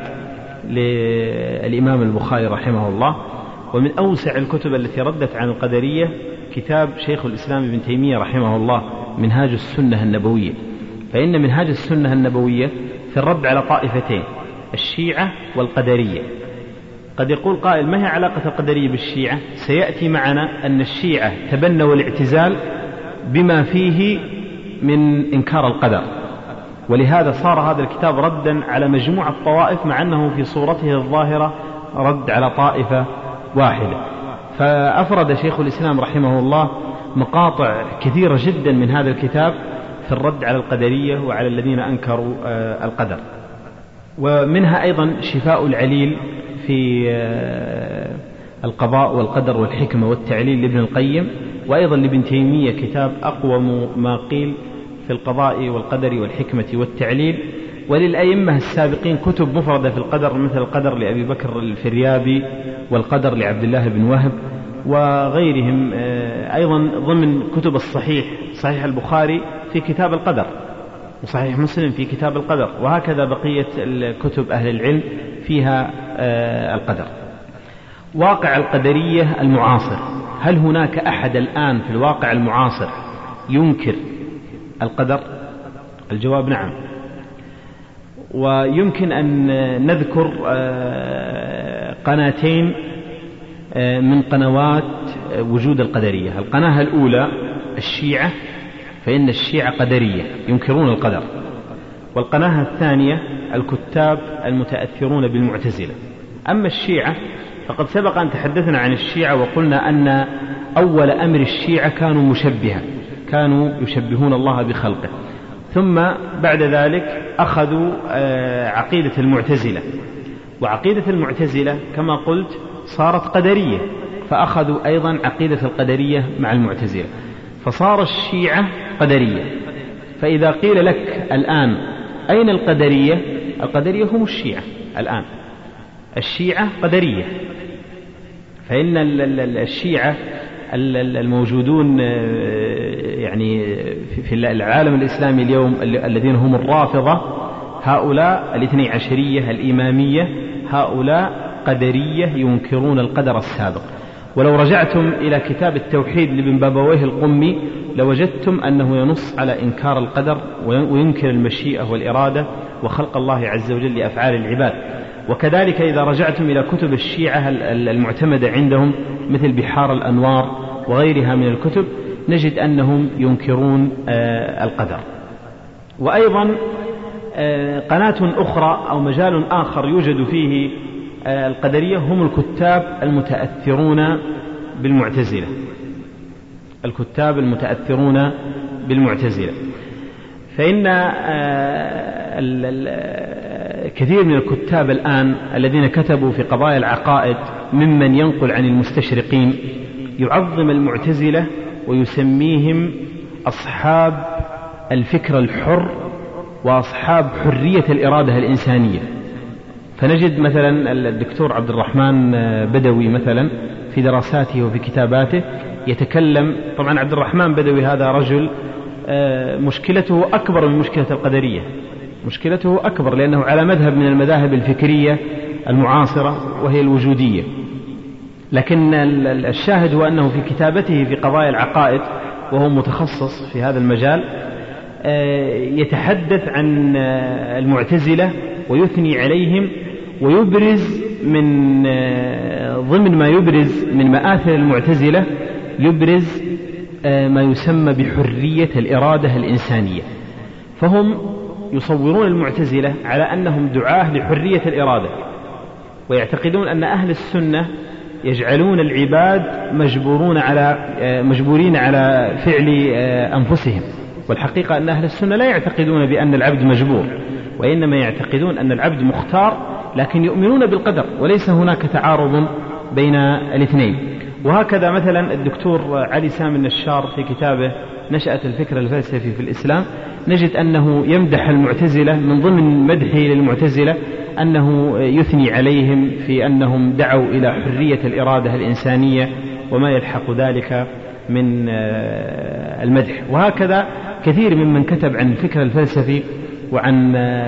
S2: للإمام البخاري رحمه الله، ومن أوسع الكتب التي ردت عن القدرية كتاب شيخ الإسلام ابن تيمية رحمه الله منهاج السنة النبوية. فإن منهاج السنة النبوية في الرد على طائفتين، الشيعة والقدرية. قد يقول قائل: ما هي علاقة القدرية بالشيعة؟ سيأتي معنا أن الشيعة تبنوا الاعتزال بما فيه من إنكار القدر، ولهذا صار هذا الكتاب ردا على مجموعة طوائف، مع أنه في صورته الظاهرة رد على طائفة واحدة. فأفرد شيخ الإسلام رحمه الله مقاطع كثيرة جدا من هذا الكتاب في الرد على القدرية وعلى الذين أنكروا القدر. ومنها أيضا شفاء العليل في القضاء والقدر والحكمة والتعليل لابن القيم، وأيضا لابن تيمية كتاب أقوم ما قيل في القضاء والقدر والحكمة والتعليل. وللأئمة السابقين كتب مفردة في القدر، مثل القدر لأبي بكر الفريابي، والقدر لعبد الله بن وهب وغيرهم. أيضا ضمن كتب الصحيح، صحيح البخاري في كتاب القدر، وصحيح مسلم في كتاب القدر، وهكذا بقية الكتب أهل العلم فيها القدر. واقع القدرية المعاصر، هل هناك أحد الآن في الواقع المعاصر ينكر القدر؟ الجواب نعم. ويمكن أن نذكر قناتين من قنوات وجود القدرية. القناة الأولى الشيعة، فإن الشيعة قدرية ينكرون القدر. والقناة الثانية الكتاب المتأثرون بالمعتزلة. أما الشيعة فقد سبق أن تحدثنا عن الشيعة وقلنا أن أول أمر الشيعة كانوا مشبهة، كانوا يشبهون الله بخلقه، ثم بعد ذلك أخذوا عقيدة المعتزلة، وعقيدة المعتزلة كما قلت صارت قدرية، فأخذوا أيضا عقيدة القدرية مع المعتزلة، فصار الشيعة قدرية. فإذا قيل لك الآن أين القدرية؟ القدرية هم الشيعة الآن، الشيعة قدرية. فإن الشيعة الموجودون يعني في العالم الإسلامي اليوم الذين هم الرافضة، هؤلاء الاثني عشرية الإمامية، هؤلاء قدرية ينكرون القدر السابق. ولو رجعتم إلى كتاب التوحيد لابن بابويه القمي لوجدتم أنه ينص على إنكار القدر وينكر المشيئة والإرادة وخلق الله عز وجل لأفعال العباد. وكذلك إذا رجعتم إلى كتب الشيعة المعتمدة عندهم مثل بحار الأنوار وغيرها من الكتب نجد أنهم ينكرون القدر. وأيضا قناة أخرى أو مجال آخر يوجد فيه القدرية هم الكتاب المتأثرون بالمعتزلة، الكتاب المتأثرون بالمعتزلة. فإن كثير من الكتاب الآن الذين كتبوا في قضايا العقائد ممن ينقل عن المستشرقين يعظم المعتزلة ويسميهم أصحاب الفكر الحر وأصحاب حرية الإرادة الإنسانية. فنجد مثلا الدكتور عبد الرحمن بدوي مثلا في دراساته وفي كتاباته يتكلم، طبعا عبد الرحمن بدوي هذا رجل مشكلته أكبر من مشكلة القدرية، مشكلته أكبر لأنه على مذهب من المذاهب الفكرية المعاصرة وهي الوجودية. لكن الشاهد هو أنه في كتابته في قضايا العقائد وهو متخصص في هذا المجال يتحدث عن المعتزلة ويثني عليهم، ويبرز من ضمن ما يبرز من مآثر المعتزلة يبرز ما يسمى بحرية الإرادة الإنسانية. فهم يصورون المعتزلة على أنهم دعاة لحرية الإرادة، ويعتقدون أن أهل السنة يجعلون العباد مجبورون على مجبورين على فعل أنفسهم، والحقيقة أن أهل السنة لا يعتقدون بأن العبد مجبور، وإنما يعتقدون أن العبد مختار، لكن يؤمنون بالقدر وليس هناك تعارض بين الاثنين. وهكذا مثلا الدكتور علي سامي النشار في كتابه نشأة الفكر الفلسفي في الإسلام نجد أنه يمدح المعتزلة، من ضمن مدحه للمعتزلة أنه يثني عليهم في أنهم دعوا إلى حرية الإرادة الإنسانية وما يلحق ذلك من المدح. وهكذا كثير ممن كتب عن الفكر الفلسفي وعن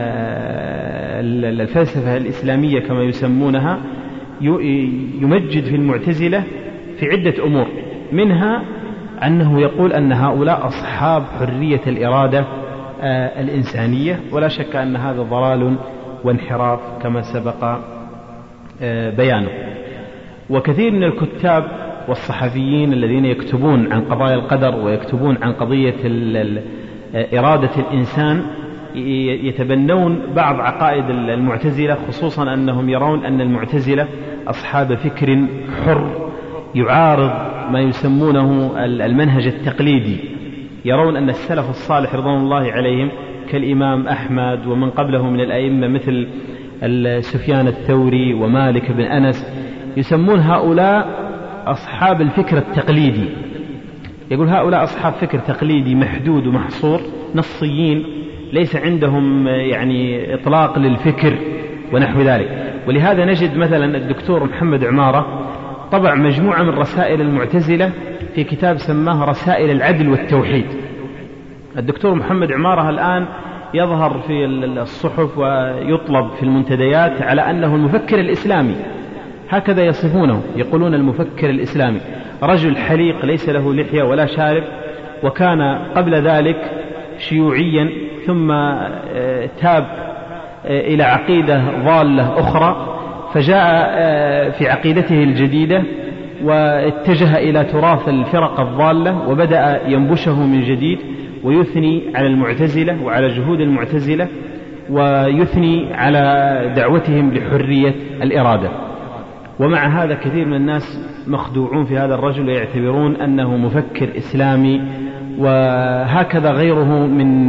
S2: الفلسفة الإسلامية كما يسمونها يمجد في المعتزلة في عدة أمور، منها أنه يقول أن هؤلاء أصحاب حرية الإرادة الإنسانية، ولا شك أن هذا ضلال وانحراف كما سبق بيانه. وكثير من الكتاب والصحفيين الذين يكتبون عن قضايا القدر ويكتبون عن قضية إرادة الإنسان يتبنون بعض عقائد المعتزلة، خصوصا أنهم يرون أن المعتزلة أصحاب فكر حر يعارض ما يسمونه المنهج التقليدي. يرون أن السلف الصالح رضوان الله عليهم كالإمام أحمد ومن قبله من الأئمة مثل سفيان الثوري ومالك بن أنس يسمون هؤلاء أصحاب الفكر التقليدي. يقول هؤلاء أصحاب فكر تقليدي محدود ومحصور، نصيين ليس عندهم يعني إطلاق للفكر ونحو ذلك. ولهذا نجد مثلا الدكتور محمد عمارة طبع مجموعة من رسائل المعتزلة في كتاب سماه رسائل العدل والتوحيد. الدكتور محمد عمارة الآن يظهر في الصحف ويطلب في المنتديات على أنه المفكر الإسلامي، هكذا يصفونه، يقولون المفكر الإسلامي، رجل حليق ليس له لحية ولا شارب، وكان قبل ذلك شيوعيا ثم تاب إلى عقيدة ضالة أخرى، فجاء في عقيدته الجديدة واتجه إلى تراث الفرق الضالة وبدأ ينبشه من جديد ويثني على المعتزلة وعلى جهود المعتزلة ويثني على دعوتهم لحرية الإرادة. ومع هذا كثير من الناس مخدوعون في هذا الرجل ويعتبرون أنه مفكر إسلامي، وهكذا غيره من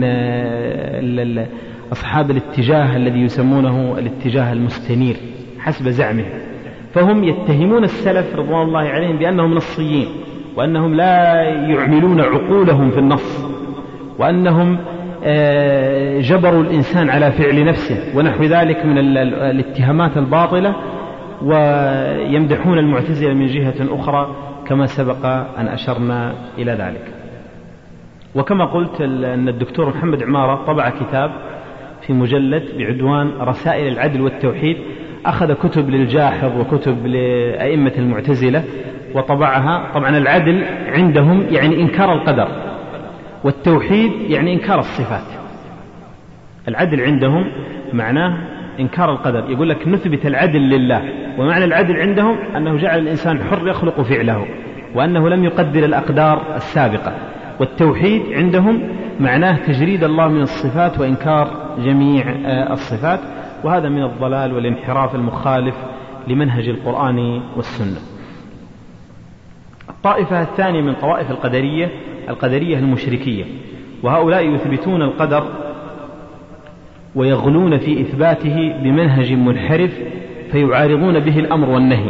S2: أصحاب الاتجاه الذي يسمونه الاتجاه المستنير حسب زعمه. فهم يتهمون السلف رضوان الله عليهم بأنهم نصيين، وأنهم لا يعملون عقولهم في النص، وأنهم جبروا الإنسان على فعل نفسه ونحو ذلك من الاتهامات الباطلة، ويمدحون المعتزلة من جهة أخرى كما سبق أن أشرنا إلى ذلك. وكما قلت أن الدكتور محمد عمارة طبع كتاب في مجلد بعنوان رسائل العدل والتوحيد، أخذ كتب للجاحظ وكتب لأئمة المعتزلة وطبعها. طبعا العدل عندهم يعني إنكار القدر، والتوحيد يعني إنكار الصفات. العدل عندهم معناه إنكار القدر، يقول لك نثبت العدل لله، ومعنى العدل عندهم أنه جعل الإنسان حر يخلق فعله، وأنه لم يقدر الأقدار السابقة. والتوحيد عندهم معناه تجريد الله من الصفات وإنكار جميع الصفات، وهذا من الضلال والانحراف المخالف لمنهج القرآن والسنة. الطائفة الثانية من طوائف القدرية القدرية المشركية، وهؤلاء يثبتون القدر ويغلون في إثباته بمنهج منحرف فيعارضون به الأمر والنهي،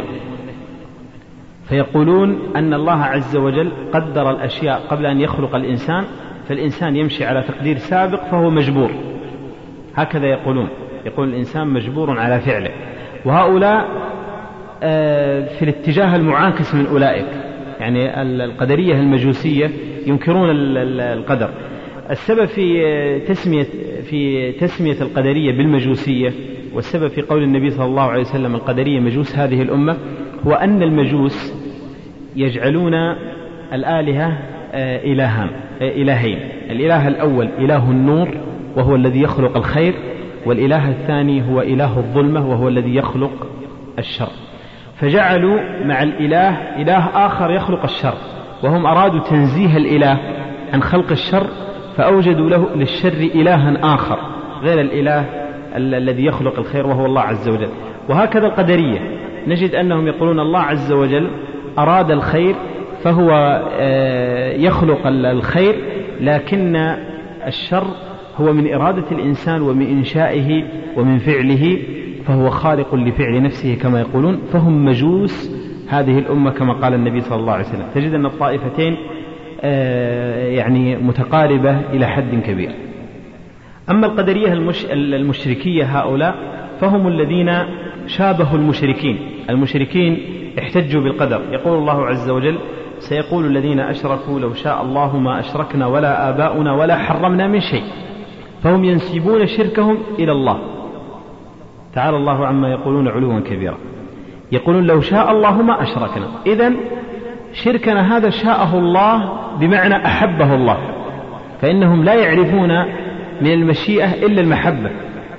S2: فيقولون أن الله عز وجل قدر الأشياء قبل أن يخلق الإنسان، فالإنسان يمشي على تقدير سابق فهو مجبور، هكذا يقولون، يقول الإنسان مجبور على فعله. وهؤلاء في الاتجاه المعاكس من أولئك، يعني القدرية المجوسية ينكرون القدر. السبب في تسمية في تسمية القدرية بالمجوسية، والسبب في قول النبي صلى الله عليه وسلم القدرية مجوس هذه الأمة، هو أن المجوس يجعلون الآلهة إلهان إلهين. الإله الأول إله النور وهو الذي يخلق الخير، والإله الثاني هو إله الظلمة وهو الذي يخلق الشر. فجعلوا مع الإله إله آخر يخلق الشر، وهم أرادوا تنزيه الإله عن خلق الشر، فأوجدوا له للشر إلها آخر غير الإله الذي يخلق الخير وهو الله عز وجل. وهكذا القدرية نجد أنهم يقولون الله عز وجل أراد الخير فهو يخلق الخير، لكن الشر هو من إرادة الإنسان ومن إنشائه ومن فعله، فهو خالق لفعل نفسه كما يقولون. فهم مجوس هذه الأمة كما قال النبي صلى الله عليه وسلم. تجد أن الطائفتين يعني متقاربة إلى حد كبير. أما القدرية المش... المشركية هؤلاء فهم الذين شابهوا المشركين. المشركين احتجوا بالقدر. يقول الله عز وجل: سيقول الذين أشركوا لو شاء الله ما أشركنا ولا آباؤنا ولا حرمنا من شيء. فهم ينسبون شركهم إلى الله، تعالى الله عما يقولون علوا كبيرا. يقولون لو شاء الله ما أشركنا، إذن شركنا هذا شاءه الله بمعنى أحبه الله، فإنهم لا يعرفون من المشيئة إلا المحبة.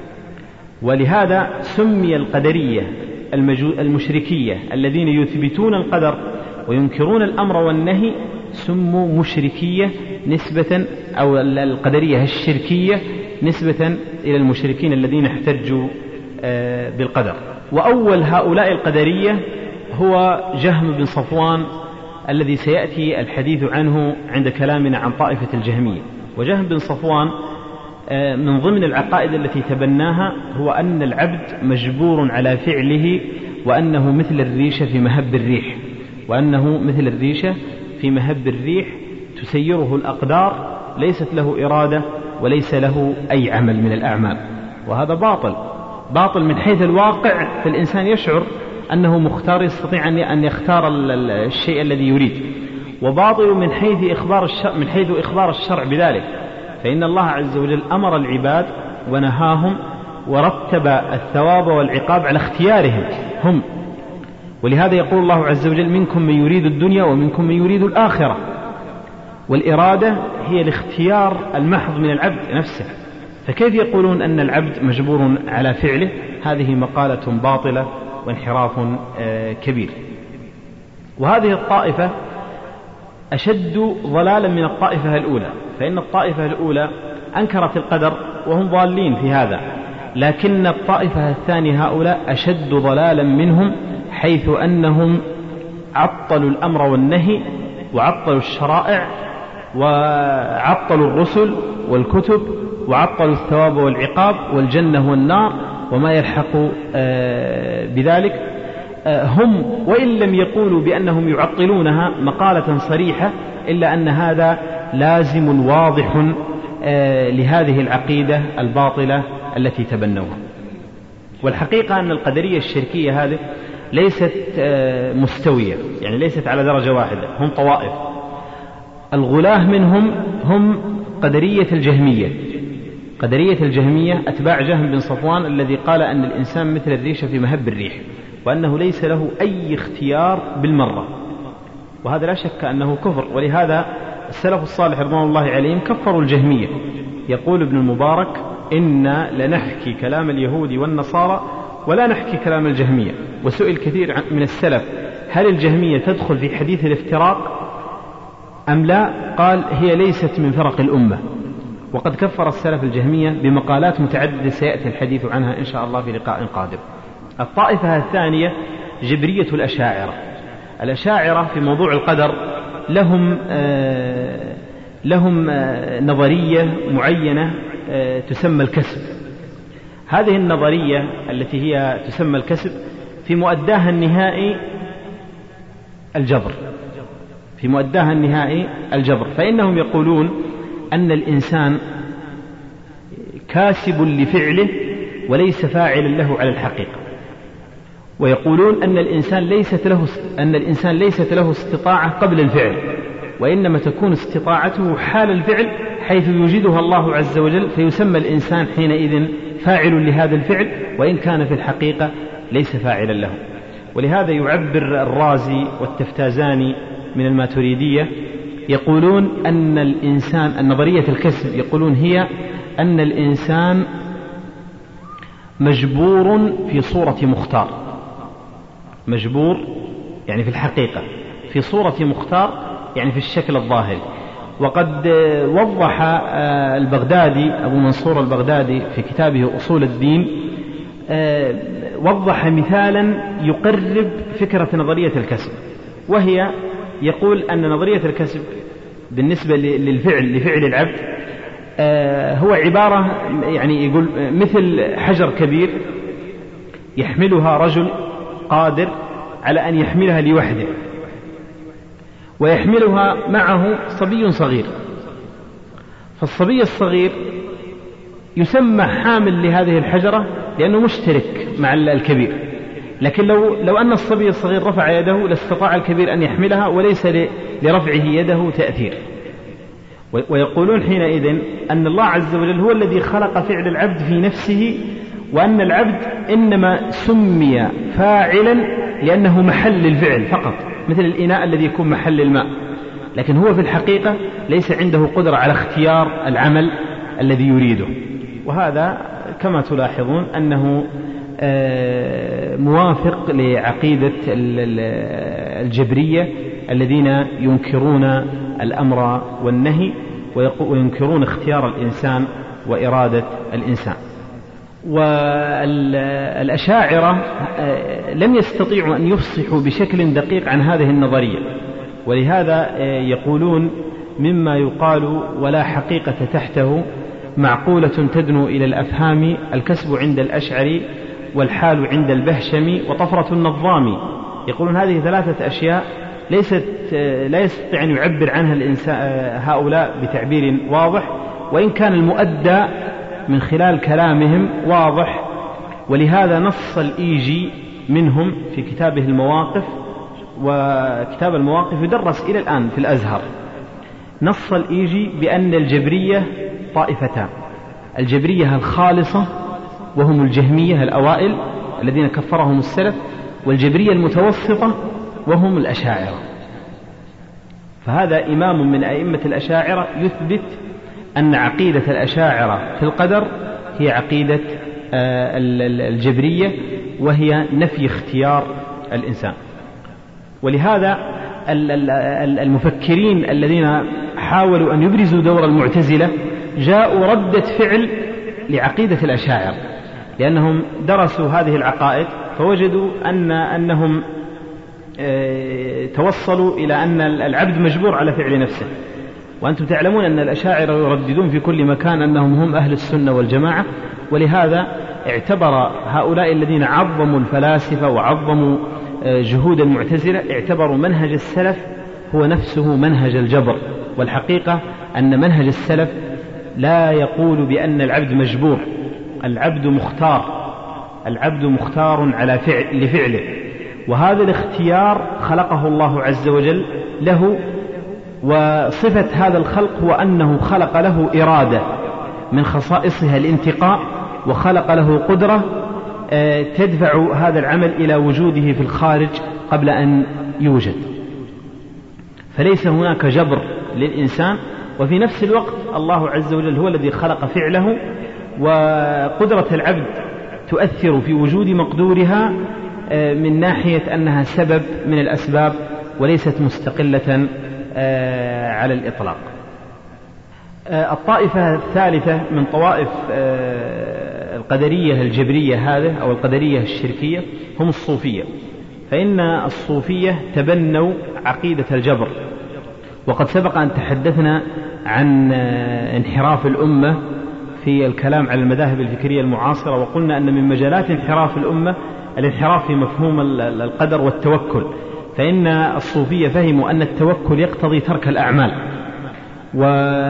S2: ولهذا سمي القدرية المشركية الذين يثبتون القدر وينكرون الأمر والنهي سموا مشركية نسبة، أو القدرية الشركية نسبة إلى المشركين الذين احتجوا بالقدر. وأول هؤلاء القدرية هو جهم بن صفوان الذي سيأتي الحديث عنه عند كلامنا عن طائفة الجهمية. وجهم بن صفوان من ضمن العقائد التي تبناها هو أن العبد مجبور على فعله، وأنه مثل الريشة في مهب الريح، وأنه مثل الريشة في مهب الريح تسيره الأقدار، ليست له إرادة وليس له أي عمل من الأعمال. وهذا باطل باطل من حيث الواقع، فالإنسان يشعر أنه مختار، يستطيع أن يختار الشيء الذي يريد. وباطل من حيث إخبار الشرع من حيث إخبار الشرع بذلك، فإن الله عز وجل أمر العباد ونهاهم ورتب الثواب والعقاب على اختيارهم هم. ولهذا يقول الله عز وجل: منكم من يريد الدنيا ومنكم من يريد الآخرة. والإرادة هي الاختيار المحض من العبد نفسه، فكيف يقولون أن العبد مجبور على فعله؟ هذه مقالة باطلة وانحراف كبير. وهذه الطائفة أشد ضلالا من الطائفة الأولى، فإن الطائفة الأولى أنكرت القدر وهم ضالين في هذا، لكن الطائفة الثانية هؤلاء أشد ضلالا منهم، حيث أنهم عطلوا الأمر والنهي وعطلوا الشرائع وعطلوا الرسل والكتب وعطلوا الثواب والعقاب والجنة والنار وما يلحق بذلك. هم وإن لم يقولوا بأنهم يعطلونها مقالة صريحة، إلا أن هذا لازم واضح لهذه العقيدة الباطلة التي تبنوها. والحقيقة أن القدرية الشركية هذه ليست مستوية، يعني ليست على درجة واحدة، هم طوائف. الغلاة منهم هم قدرية الجهمية. قدرية الجهمية أتباع جهم بن صفوان الذي قال أن الإنسان مثل الريشة في مهب الريح، وأنه ليس له أي اختيار بالمرة، وهذا لا شك أنه كفر. ولهذا السلف الصالح رضوان الله عليهم كفروا الجهمية. يقول ابن المبارك: إنا لنحكي كلام اليهود والنصارى ولا نحكي كلام الجهمية. وسئل كثير من السلف: هل الجهمية تدخل في حديث الافتراق أم لا؟ قال: هي ليست من فرق الأمة. وقد كفر السلف الجهمية بمقالات متعددة سيأتي الحديث عنها إن شاء الله في لقاء قادم. الطائفة الثانية جبرية الأشاعرة. الأشاعرة في موضوع القدر لهم آه لهم آه نظرية معينة آه تسمى الكسب. هذه النظرية التي هي تسمى الكسب في مؤداها النهائي الجبر في مؤداها النهائي الجبر فإنهم يقولون أن الإنسان كاسب لفعله وليس فاعلا له على الحقيقة. ويقولون أن الإنسان ليست له أن الإنسان ليست له استطاعة قبل الفعل، وإنما تكون استطاعته حال الفعل حيث يوجدها الله عز وجل، فيسمى الإنسان حينئذ فاعل لهذا الفعل، وإن كان في الحقيقة ليس فاعلا له. ولهذا يعبر الرازي والتفتازاني من الماتريدية يقولون أن الإنسان، النظرية الكسب يقولون هي أن الإنسان مجبور في صورة مختار، مجبور يعني في الحقيقة في صورة مختار يعني في الشكل الظاهري. وقد وضح البغدادي أبو منصور البغدادي في كتابه أصول الدين، وضح مثالا يقرب فكرة نظرية الكسب، وهي يقول أن نظرية الكسب بالنسبة للفعل لفعل العبد هو عبارة، يعني يقول مثل حجر كبير يحملها رجل قادر على أن يحملها لوحده، ويحملها معه صبي صغير، فالصبي الصغير يسمى حامل لهذه الحجرة لأنه مشترك مع الكبير، لكن لو, لو أن الصبي الصغير رفع يده لاستطاع الكبير أن يحملها وليس لرفعه يده تأثير. ويقولون حينئذ أن الله عز وجل هو الذي خلق فعل العبد في نفسه، وأن العبد إنما سمي فاعلا لأنه محل الفعل فقط، مثل الإناء الذي يكون محل الماء، لكن هو في الحقيقة ليس عنده قدرة على اختيار العمل الذي يريده. وهذا كما تلاحظون أنه موافق لعقيدة الجبرية الذين ينكرون الأمر والنهي وينكرون اختيار الإنسان وإرادة الإنسان. والأشاعرة لم يستطيعوا أن يفصحوا بشكل دقيق عن هذه النظرية، ولهذا يقولون مما يقال ولا حقيقة تحته معقولة تدنو إلى الأفهام، الكسب عند الأشعري والحال عند البهشمي وطفرة النظام. يقولون هذه ثلاثة أشياء ليست لا يستطيع أن يعبر عنها الإنسان هؤلاء بتعبير واضح، وإن كان المؤدى من خلال كلامهم واضح. ولهذا نص الإيجي منهم في كتابه المواقف، وكتاب المواقف يدرس إلى الآن في الأزهر، نص الإيجي بأن الجبرية طائفتان: الجبرية الخالصة وهم الجهمية الأوائل الذين كفرهم السلف، والجبرية المتوسطة وهم الأشاعرة. فهذا إمام من أئمة الأشاعرة يثبت أن عقيدة الأشاعرة في القدر هي عقيدة الجبرية، وهي نفي اختيار الإنسان. ولهذا المفكرين الذين حاولوا أن يبرزوا دور المعتزلة جاءوا ردة فعل لعقيدة الأشاعرة، لأنهم درسوا هذه العقائد فوجدوا أن أنهم توصلوا إلى أن العبد مجبور على فعل نفسه. وأنتم تعلمون أن الأشاعرة يرددون في كل مكان أنهم هم أهل السنة والجماعة، ولهذا اعتبر هؤلاء الذين عظموا الفلاسفة وعظموا جهود المعتزلة اعتبروا منهج السلف هو نفسه منهج الجبر. والحقيقة أن منهج السلف لا يقول بأن العبد مجبور، العبد مختار، العبد مختار على فعل لفعله، وهذا الاختيار خلقه الله عز وجل له. وصفة هذا الخلق هو أنه خلق له إرادة من خصائصها الانتقاء، وخلق له قدرة تدفع هذا العمل إلى وجوده في الخارج قبل أن يوجد. فليس هناك جبر للإنسان، وفي نفس الوقت الله عز وجل هو الذي خلق فعله، وقدرة العبد تؤثر في وجود مقدورها من ناحية أنها سبب من الأسباب وليست مستقلة على الإطلاق. الطائفة الثالثة من طوائف القدرية الجبرية هذه أو القدرية الشركية هم الصوفية. فإن الصوفية تبنوا عقيدة الجبر، وقد سبق أن تحدثنا عن انحراف الأمة في الكلام على المذاهب الفكرية المعاصرة، وقلنا أن من مجالات انحراف الأمة الانحراف في مفهوم القدر والتوكل. فإن الصوفية فهموا أن التوكل يقتضي ترك الأعمال، و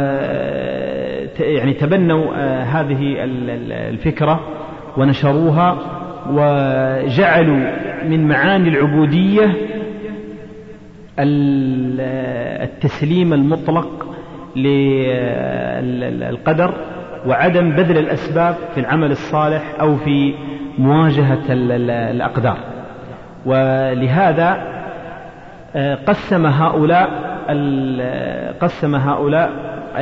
S2: يعني تبنوا هذه الفكرة ونشروها، وجعلوا من معاني العبودية التسليم المطلق للقدر وعدم بذل الأسباب في العمل الصالح أو في مواجهة الأقدار. ولهذا قسم هؤلاء قسم هؤلاء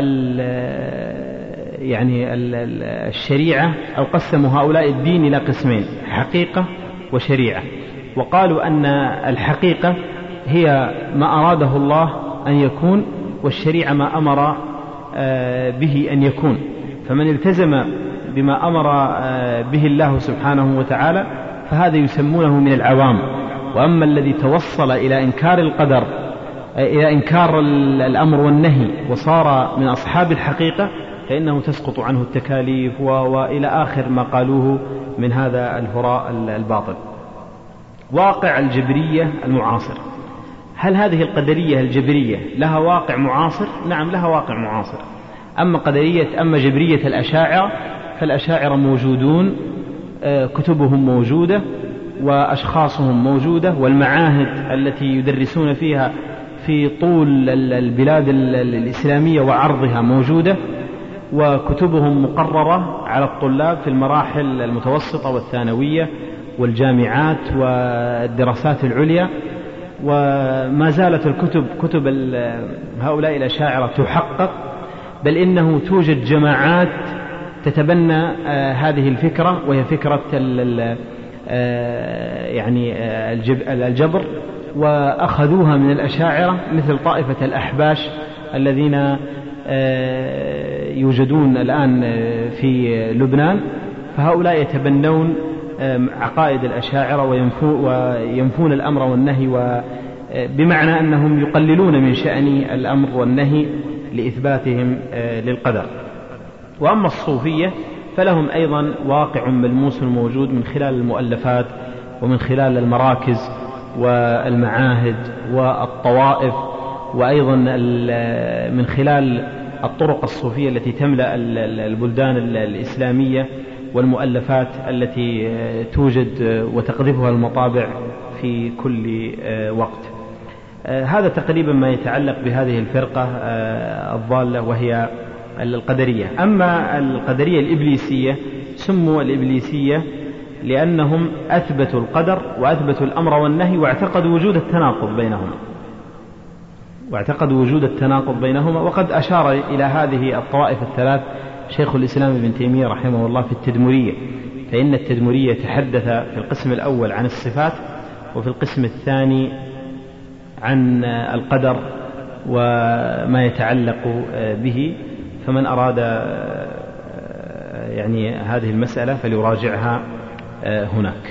S2: يعني الشريعة أو قسموا هؤلاء الدين إلى قسمين: حقيقة وشريعة. وقالوا أن الحقيقة هي ما أراده الله أن يكون، والشريعة ما أمر به أن يكون. فمن التزم بما أمر به الله سبحانه وتعالى فهذا يسمونه من العوام. وأما الذي توصل إلى إنكار القدر، إلى إنكار الأمر والنهي، وصار من أصحاب الحقيقة، فإنه تسقط عنه التكاليف وإلى آخر ما قالوه من هذا الهراء الباطل. واقع الجبرية المعاصر: هل هذه القدرية الجبرية لها واقع معاصر؟ نعم، لها واقع معاصر. أما قدرية أما جبرية الأشاعرة فالأشاعرة موجودون، كتبهم موجودة وأشخاصهم موجودة، والمعاهد التي يدرسون فيها في طول البلاد الإسلامية وعرضها موجودة، وكتبهم مقررة على الطلاب في المراحل المتوسطة والثانوية والجامعات والدراسات العليا. وما زالت الكتب كتب هؤلاء الأشاعرة تحقق، بل إنه توجد جماعات تتبنى هذه الفكرة، وهي فكرة يعني الجبر، وأخذوها من الأشاعرة، مثل طائفة الأحباش الذين يوجدون الآن في لبنان. فهؤلاء يتبنون عقائد الأشاعرة وينفون الأمر والنهي، بمعنى أنهم يقللون من شأن الأمر والنهي لإثباتهم للقدر. وأما الصوفية فلهم أيضا واقع ملموس موجود من خلال المؤلفات ومن خلال المراكز والمعاهد والطوائف، وأيضا من خلال الطرق الصوفية التي تملأ البلدان الإسلامية، والمؤلفات التي توجد وتقذفها المطابع في كل وقت. هذا تقريبا ما يتعلق بهذه الفرقة الضالة وهي القدرية. أما القدرية الإبليسية سموا الإبليسية لأنهم أثبتوا القدر وأثبتوا الأمر والنهي، واعتقدوا وجود التناقض بينهما واعتقدوا وجود التناقض بينهما وقد أشار إلى هذه الطوائف الثلاث شيخ الإسلام ابن تيمية رحمه الله في التدمرية. فإن التدمرية تحدث في القسم الأول عن الصفات، وفي القسم الثاني عن القدر وما يتعلق به. فمن أراد يعني هذه المسألة فليراجعها هناك.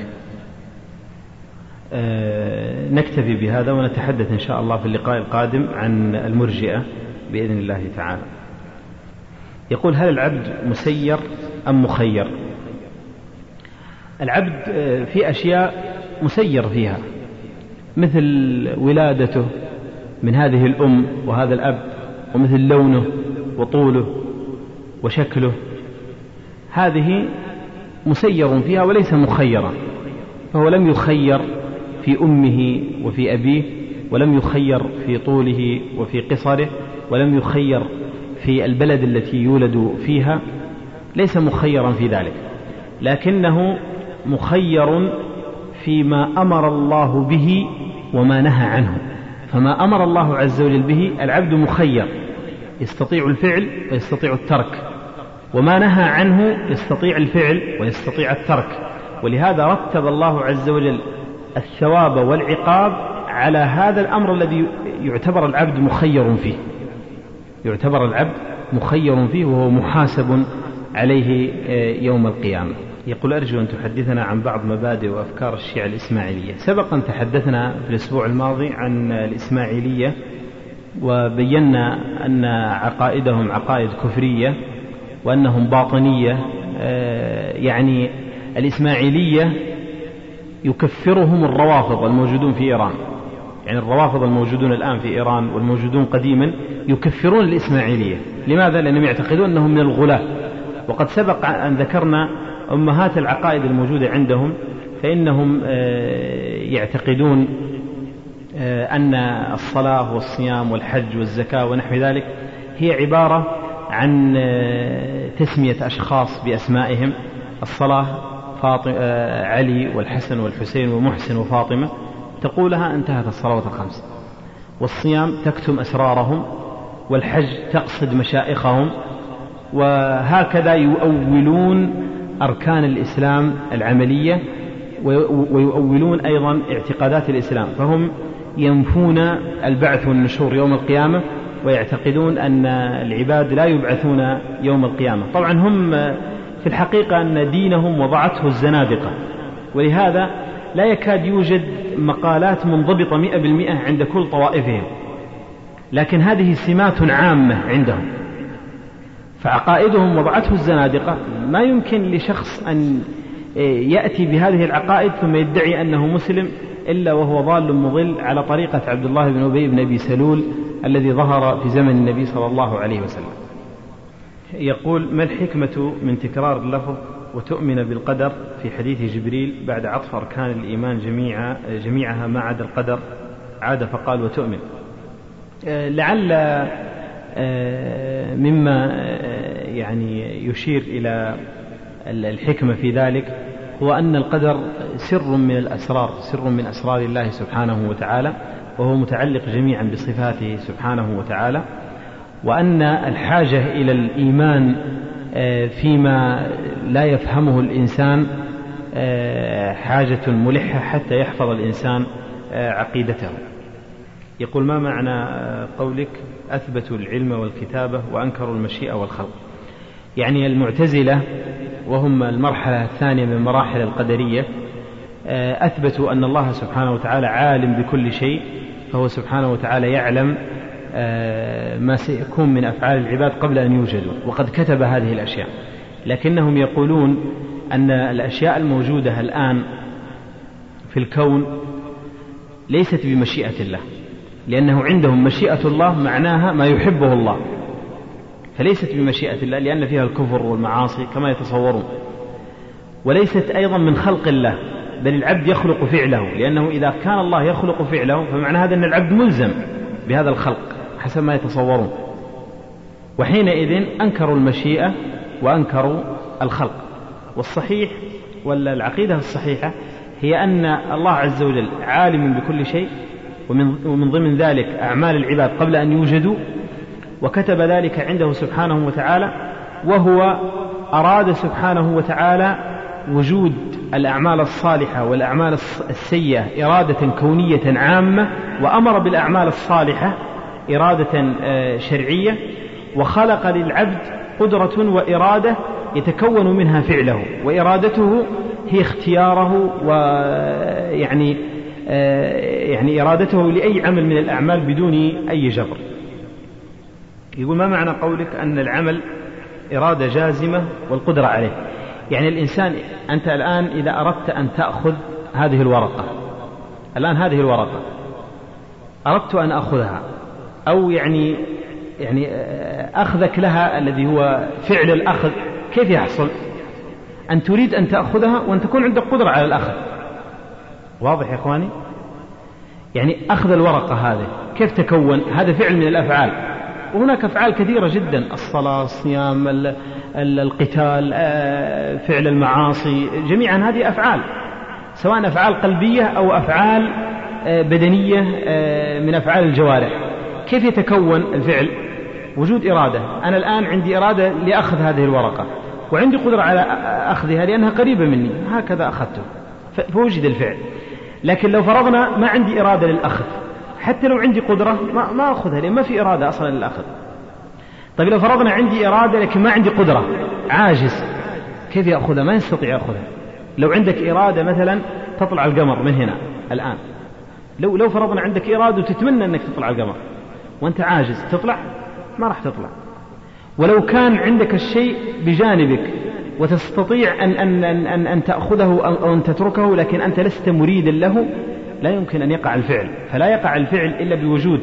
S2: نكتفي بهذا ونتحدث إن شاء الله في اللقاء القادم عن المرجئة بإذن الله تعالى. يقول: هل العبد مسير أم مخير؟ العبد في أشياء مسير فيها، مثل ولادته من هذه الأم وهذا الأب، ومثل لونه وطوله وشكله، هذه مسير فيها وليس مخيرا. فهو لم يخير في أمه وفي أبيه، ولم يخير في طوله وفي قصره، ولم يخير في البلد التي يولد فيها، ليس مخيرا في ذلك، لكنه مخير فيما أمر الله به وما نهى عنه. فما أمر الله عز وجل به العبد مخير، يستطيع الفعل ويستطيع الترك، وما نهى عنه يستطيع الفعل ويستطيع الترك. ولهذا رتب الله عز وجل الثواب والعقاب على هذا الأمر الذي يعتبر العبد مخير فيه يعتبر العبد مخير فيه وهو محاسب عليه يوم القيامة. يقول: أرجو أن تحدثنا عن بعض مبادئ وأفكار الشيعة الإسماعيلية. سبقا تحدثنا في الأسبوع الماضي عن الإسماعيلية، وبينا أن عقائدهم عقائد كفرية وأنهم باطنية. يعني الإسماعيلية يكفرهم الروافض الموجودون في إيران، يعني الروافض الموجودون الآن في إيران والموجودون قديما يكفرون الإسماعيلية. لماذا؟ لأنهم يعتقدون أنهم من الغلاة. وقد سبق أن ذكرنا أمهات العقائد الموجودة عندهم، فإنهم يعتقدون أن الصلاة والصيام والحج والزكاة ونحو ذلك هي عبارة عن تسمية أشخاص بأسمائهم. الصلاة فاطمة علي والحسن والحسين ومحسن وفاطمة، تقولها انتهت الصلوات الخمس. والصيام تكتم أسرارهم، والحج تقصد مشائخهم. وهكذا يؤولون أركان الإسلام العملية ويؤولون أيضا اعتقادات الإسلام، فهم ينفون البعث والنشور يوم القيامة، ويعتقدون أن العباد لا يبعثون يوم القيامة. طبعا هم في الحقيقة أن دينهم وضعته الزنادقة، ولهذا لا يكاد يوجد مقالات منضبطة مئة بالمئة عند كل طوائفهم، لكن هذه سمات عامة عندهم. فعقائدهم وضعته الزنادقة، ما يمكن لشخص أن يأتي بهذه العقائد ثم يدعي أنه مسلم إلا وهو ضال مضل على طريقة عبد الله بن أبي بن أبي سلول الذي ظهر في زمن النبي صلى الله عليه وسلم. يقول: ما الحكمة من تكرار اللفظ وتؤمن بالقدر في حديث جبريل بعد عطف أركان الإيمان جميعها, جميعها ما عدا القدر، عاد فقال وتؤمن؟ لعل مما يعني يشير إلى الحكمة في ذلك هو أن القدر سر من الأسرار، سر من أسرار الله سبحانه وتعالى، وهو متعلق جميعا بصفاته سبحانه وتعالى، وأن الحاجة إلى الإيمان فيما لا يفهمه الإنسان حاجة ملحة حتى يحفظ الإنسان عقيدته. يقول: ما معنى قولك أثبتوا العلم والكتابة وأنكروا المشيئة والخلق؟ يعني المعتزلة وهم المرحلة الثانية من مراحل القدرية أثبتوا أن الله سبحانه وتعالى عالم بكل شيء، فهو سبحانه وتعالى يعلم ما سيكون من أفعال العباد قبل أن يوجدوا، وقد كتب هذه الأشياء. لكنهم يقولون أن الأشياء الموجودة الآن في الكون ليست بمشيئة الله، لأنه عندهم مشيئة الله معناها ما يحبه الله، فليست بمشيئة الله لأن فيها الكفر والمعاصي كما يتصورون. وليست أيضا من خلق الله، بل العبد يخلق فعله، لأنه إذا كان الله يخلق فعله فمعنى هذا أن العبد ملزم بهذا الخلق حسب ما يتصورون. وحينئذ أنكروا المشيئة وأنكروا الخلق. والصحيح ولا العقيدة الصحيحة هي أن الله عز وجل عالم بكل شيء، ومن ضمن ذلك أعمال العباد قبل أن يوجدوا، وكتب ذلك عنده سبحانه وتعالى، وهو أراد سبحانه وتعالى وجود الأعمال الصالحة والأعمال السيئة إرادة كونية عامة، وأمر بالأعمال الصالحة إرادة شرعية، وخلق للعبد قدرة وإرادة يتكون منها فعله، وإرادته هي اختياره ويعني يعني إرادته لأي عمل من الأعمال بدون أي جبر. يقول: ما معنى قولك أن العمل إرادة جازمة والقدرة عليه؟ يعني الإنسان، أنت الآن إذا أردت أن تأخذ هذه الورقة، الآن هذه الورقة أردت أن أخذها، أو يعني يعني أخذك لها الذي هو فعل الأخذ، كيف يحصل؟ أن تريد أن تأخذها وأن تكون عندك قدرة على الأخذ. واضح يا إخواني؟ يعني أخذ الورقة هذه كيف تكون؟ هذا فعل من الأفعال، وهناك أفعال كثيرة جدا: الصلاة، الصيام، القتال، فعل المعاصي، جميعا هذه أفعال، سواء أفعال قلبية أو أفعال بدنية من أفعال الجوارح. كيف يتكون الفعل؟ وجود إرادة. أنا الآن عندي إرادة لأخذ هذه الورقة، وعندي قدرة على أخذها لأنها قريبة مني، هكذا أخذته فوجد الفعل. لكن لو فرضنا ما عندي إرادة للأخذ، حتى لو عندي قدرة ما, ما أخذها، لأن ما في إرادة أصلا للأخذ. طيب لو فرضنا عندي إرادة لكن ما عندي قدرة، عاجز، كيف يأخذها؟ ما يستطيع يأخذها. لو عندك إرادة مثلا تطلع القمر من هنا الآن، لو لو فرضنا عندك إرادة وتتمنى أنك تطلع القمر وأنت عاجز، تطلع؟ ما راح تطلع. ولو كان عندك الشيء بجانبك وتستطيع أن, أن, أن, أن, أن تأخذه أو أن تتركه، لكن أنت لست مريدا له، لا يمكن أن يقع الفعل. فلا يقع الفعل إلا بوجود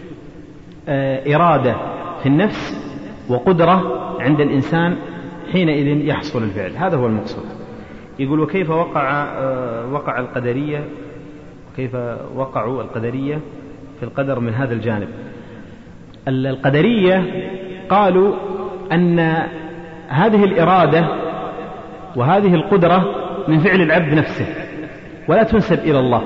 S2: إرادة في النفس وقدرة عند الإنسان، حينئذ يحصل الفعل. هذا هو المقصود. يقول: وكيف وقع وقع القدرية كيف وقعوا القدرية في القدر من هذا الجانب؟ القدرية قالوا أن هذه الإرادة وهذه القدرة من فعل العبد نفسه ولا تنسب إلى الله.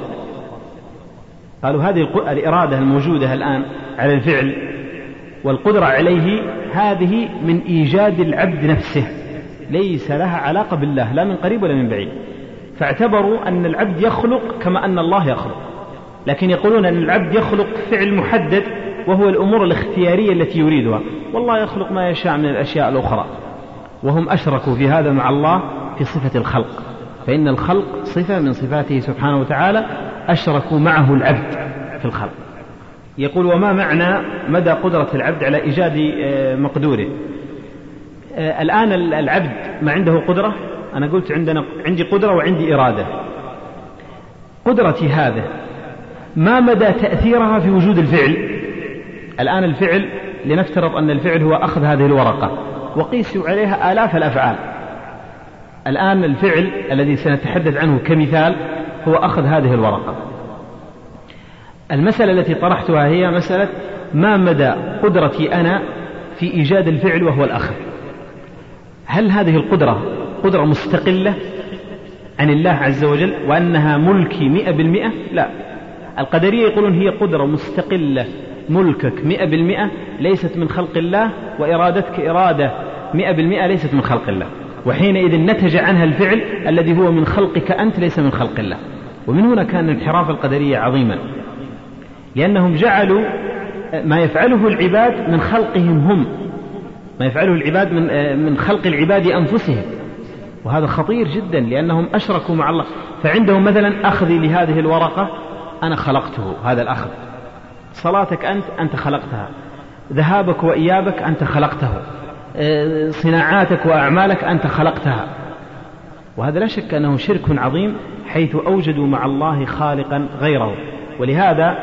S2: قالوا هذه الإرادة الموجودة الآن على الفعل والقدرة عليه هذه من إيجاد العبد نفسه، ليس لها علاقة بالله لا من قريب ولا من بعيد. فاعتبروا أن العبد يخلق كما أن الله يخلق، لكن يقولون أن العبد يخلق فعل محدد وهو الأمور الاختيارية التي يريدها، والله يخلق ما يشاء من الأشياء الأخرى. وهم أشركوا في هذا مع الله في صفة الخلق، فإن الخلق صفة من صفاته سبحانه وتعالى، أشركوا معه العبد في الخلق. يقول وما معنى مدى قدرة العبد على إيجاد مقدوره؟ الآن العبد ما عنده قدرة، أنا قلت عندنا عندي قدرة وعندي إرادة. قدرتي هذا ما مدى تأثيرها في وجود الفعل؟ الآن الفعل لنفترض أن الفعل هو أخذ هذه الورقة وقيسوا عليها آلاف الأفعال. الآن الفعل الذي سنتحدث عنه كمثال هو أخذ هذه الورقة. المسألة التي طرحتها هي مسألة ما مدى قدرتي أنا في إيجاد الفعل وهو الأخذ. هل هذه القدرة قدرة مستقلة عن الله عز وجل وأنها ملكي مئة بالمئة؟ لا، القدرية يقولون هي قدرة مستقلة، ملكك مئة بالمئة ليست من خلق الله، وإرادتك إرادة مئة بالمئة ليست من خلق الله، وحينئذ نتج عنها الفعل الذي هو من خلقك أنت ليس من خلق الله. ومن هنا كان انحراف القدرية عظيما، لأنهم جعلوا ما يفعله العباد من خلقهم هم، ما يفعله العباد من من خلق العباد أنفسهم، وهذا خطير جدا لأنهم أشركوا مع الله. فعندهم مثلا أخذي لهذه الورقة أنا خلقته، هذا الأخذ. صلاتك أنت أنت خلقتها، ذهابك وإيابك أنت خلقته، صناعاتك وأعمالك أنت خلقتها. وهذا لا شك أنه شرك عظيم، حيث أوجدوا مع الله خالقا غيره. ولهذا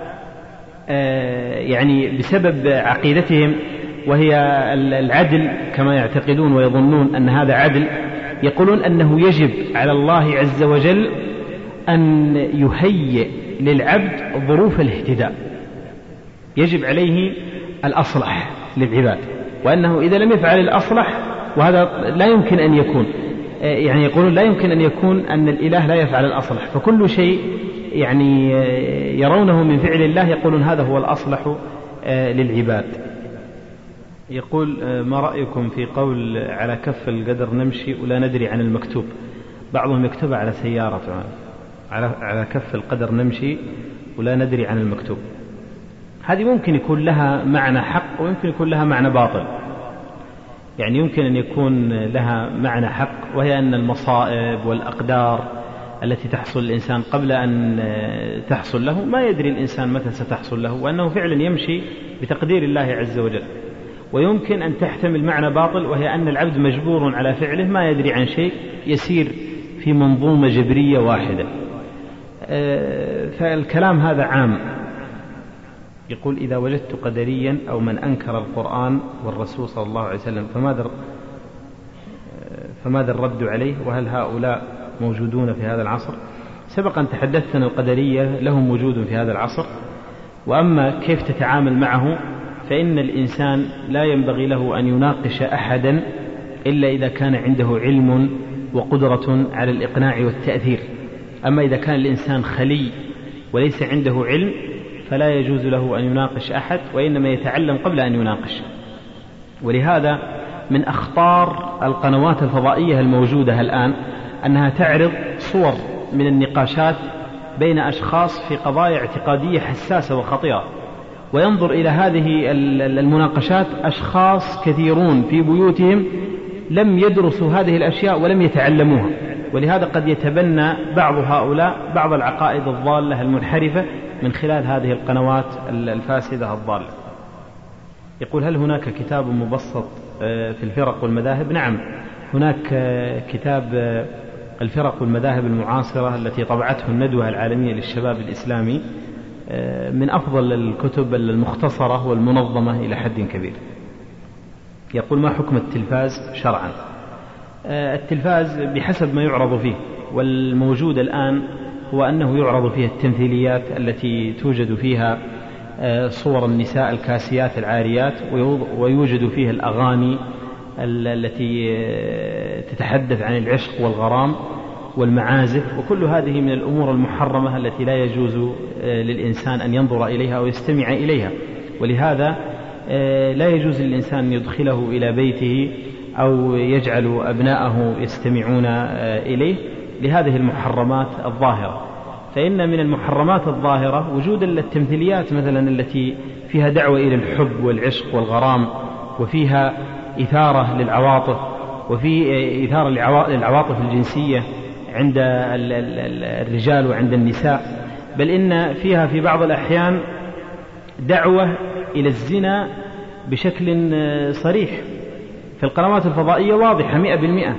S2: يعني بسبب عقيدتهم وهي العدل كما يعتقدون ويظنون أن هذا عدل، يقولون أنه يجب على الله عز وجل أن يهيئ للعبد ظروف الاهتداء، يجب عليه الأصلح للعباد، وأنه إذا لم يفعل الأصلح، وهذا لا يمكن أن يكون، يعني يقولون لا يمكن أن يكون أن الإله لا يفعل الأصلح، فكل شيء يعني يرونه من فعل الله يقولون هذا هو الأصلح للعباد. يقول ما رأيكم في قول على كف القدر نمشي ولا ندري عن المكتوب؟ بعضهم يكتب على سيارة على على كف القدر نمشي ولا ندري عن المكتوب. هذه ممكن يكون لها معنى حق ويمكن يكون لها معنى باطل. يعني يمكن أن يكون لها معنى حق، وهي أن المصائب والأقدار التي تحصل الإنسان قبل أن تحصل له ما يدري الإنسان متى ستحصل له، وأنه فعلا يمشي بتقدير الله عز وجل. ويمكن أن تحتمل معنى باطل، وهي أن العبد مجبور على فعله ما يدري عن شيء، يسير في منظومة جبرية واحدة. فالكلام هذا عام. يقول إذا وجدت قدريا أو من أنكر القرآن والرسول صلى الله عليه وسلم فماذا فماذا الرد عليه؟ وهل هؤلاء موجودون في هذا العصر؟ سبق أن تحدثت أن القدرية لهم وجود في هذا العصر، وأما كيف تتعامل معه فإن الإنسان لا ينبغي له أن يناقش أحدا إلا إذا كان عنده علم وقدرة على الإقناع والتأثير. أما إذا كان الإنسان خلي وليس عنده علم فلا يجوز له أن يناقش أحد، وإنما يتعلم قبل أن يناقش. ولهذا من أخطار القنوات الفضائية الموجودة الآن أنها تعرض صور من النقاشات بين أشخاص في قضايا اعتقادية حساسة وخطيرة، وينظر إلى هذه المناقشات أشخاص كثيرون في بيوتهم لم يدرسوا هذه الأشياء ولم يتعلموها، ولهذا قد يتبنى بعض هؤلاء بعض العقائد الضالة المنحرفة من خلال هذه القنوات الفاسدة الضالة. يقول هل هناك كتاب مبسط في الفرق والمذاهب؟ نعم، هناك كتاب الفرق والمذاهب المعاصرة التي طبعته الندوة العالمية للشباب الإسلامي، من أفضل الكتب المختصرة والمنظمة إلى حد كبير. يقول ما حكم التلفاز شرعا؟ التلفاز بحسب ما يعرض فيه، والموجود الآن هو أنه يعرض فيه التمثيليات التي توجد فيها صور النساء الكاسيات العاريات، ويوجد فيه الأغاني التي تتحدث عن العشق والغرام والمعازف، وكل هذه من الأمور المحرمة التي لا يجوز للإنسان أن ينظر إليها أو يستمع إليها. ولهذا لا يجوز للإنسان أن يدخله إلى بيته أو يجعل أبناءه يستمعون إليه لهذه المحرمات الظاهرة. فإن من المحرمات الظاهرة وجود التمثيليات مثلا التي فيها دعوة إلى الحب والعشق والغرام، وفيها إثارة للعواطف، وفي إثارة للعواطف الجنسية عند الرجال وعند النساء، بل إن فيها في بعض الأحيان دعوة إلى الزنا بشكل صريح في القنوات الفضائية واضحة مئة بالمئة.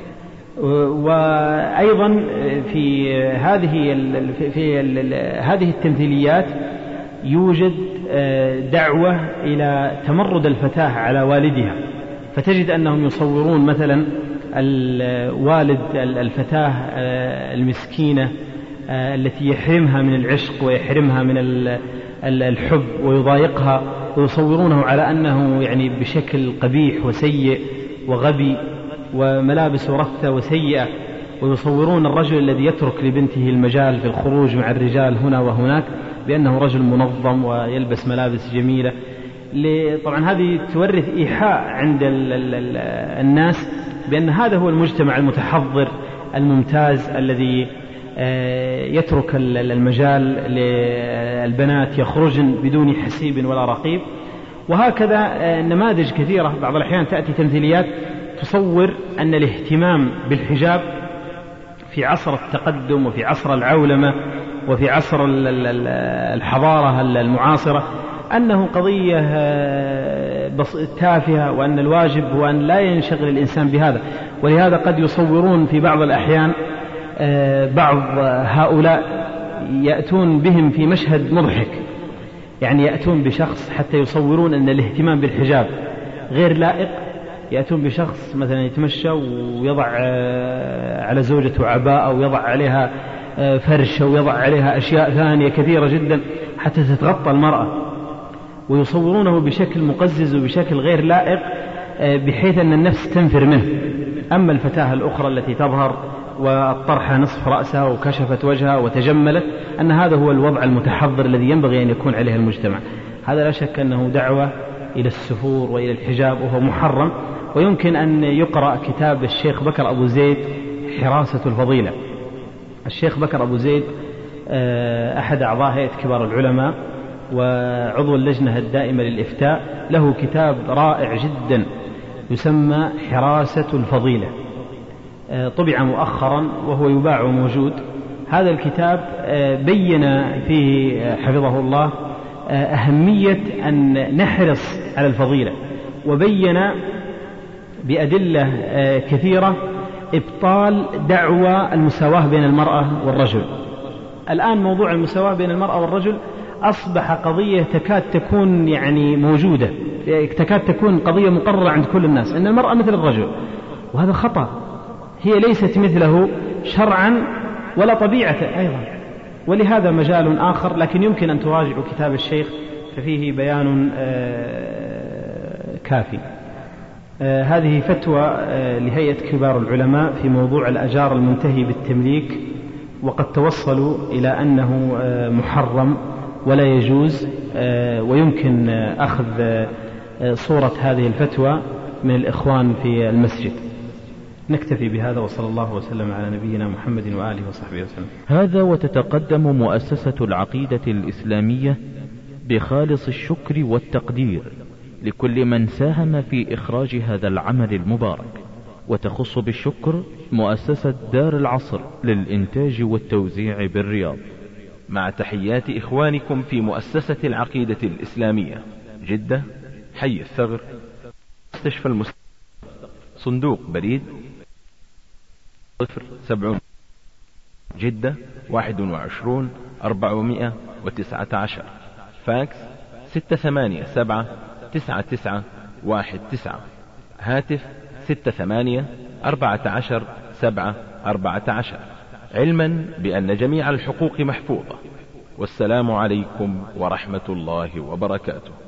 S2: وأيضا في هذه في هذه التمثيليات يوجد دعوة إلى تمرد الفتاة على والدها، فتجد أنهم يصورون مثلا والد الفتاة المسكينة التي يحرمها من العشق ويحرمها من الحب ويضايقها، ويصورونه على أنه يعني بشكل قبيح وسيء وغبي وملابس رثة وسيئة، ويصورون الرجل الذي يترك لبنته المجال في الخروج مع الرجال هنا وهناك بأنه رجل منظم ويلبس ملابس جميلة. طبعا هذه تورث إيحاء عند الناس بأن هذا هو المجتمع المتحضر الممتاز الذي يترك المجال للبنات يخرجن بدون حسيب ولا رقيب. وهكذا نماذج كثيرة. بعض الأحيان تأتي تمثيليات تصور أن الاهتمام بالحجاب في عصر التقدم وفي عصر العولمة وفي عصر الحضارة المعاصرة أنه قضية تافهة، وأن الواجب هو أن لا ينشغل الإنسان بهذا. ولهذا قد يصورون في بعض الأحيان بعض هؤلاء يأتون بهم في مشهد مضحك، يعني يأتون بشخص حتى يصورون أن الاهتمام بالحجاب غير لائق. يأتون بشخص مثلا يتمشى ويضع على زوجته عباءة ويضع عليها فرشة ويضع عليها أشياء ثانية كثيرة جدا حتى تتغطى المرأة، ويصورونه بشكل مقزز وبشكل غير لائق بحيث أن النفس تنفر منه. أما الفتاة الأخرى التي تظهر والطرحة نصف رأسها وكشفت وجهها وتجملت، أن هذا هو الوضع المتحضر الذي ينبغي أن يكون عليه المجتمع. هذا لا شك أنه دعوة إلى السفور وإلى الحجاب، وهو محرم. ويمكن أن يقرأ كتاب الشيخ بكر أبو زيد حراسة الفضيلة. الشيخ بكر أبو زيد أحد أعضاء هيئة كبار العلماء وعضو اللجنة الدائمة للإفتاء، له كتاب رائع جدا يسمى حراسة الفضيلة، طبع مؤخرا وهو يباع موجود. هذا الكتاب بين فيه حفظه الله أهمية أن نحرص على الفضيلة، وبين بأدلة كثيرة إبطال دعوى المساواة بين المرأة والرجل. الآن موضوع المساواة بين المرأة والرجل أصبح قضية تكاد تكون يعني موجودة، تكاد تكون قضية مقررة عند كل الناس أن المرأة مثل الرجل، وهذا خطأ. هي ليست مثله شرعا ولا طبيعة أيضا، ولهذا مجال آخر، لكن يمكن أن تراجعوا كتاب الشيخ ففيه بيان كافي. هذه فتوى لهيئة كبار العلماء في موضوع الأجار المنتهي بالتمليك، وقد توصلوا إلى أنه محرم ولا يجوز، ويمكن أخذ صورة هذه الفتوى من الإخوان في المسجد. نكتفي بهذا، وصلى الله وسلم على نبينا محمد وآله وصحبه وسلم.
S1: هذا وتتقدم مؤسسة العقيدة الإسلامية بخالص الشكر والتقدير لكل من ساهم في إخراج هذا العمل المبارك، وتخص بالشكر مؤسسة دار العصر للإنتاج والتوزيع بالرياض.
S3: مع تحيات إخوانكم في مؤسسة العقيدة الإسلامية، جدة، حي الثغر، مستشفى المستقبل، صندوق بريد صفر سبعون، جدة واحد وعشرون أربعمائة وتسعة عشر، فاكس ستة ثمانية سبعة تسعة تسعة واحد تسعة، هاتف ستة ثمانية أربعة عشر سبعة أربعة عشر. علما بأن جميع الحقوق محفوظة، والسلام عليكم ورحمة الله وبركاته.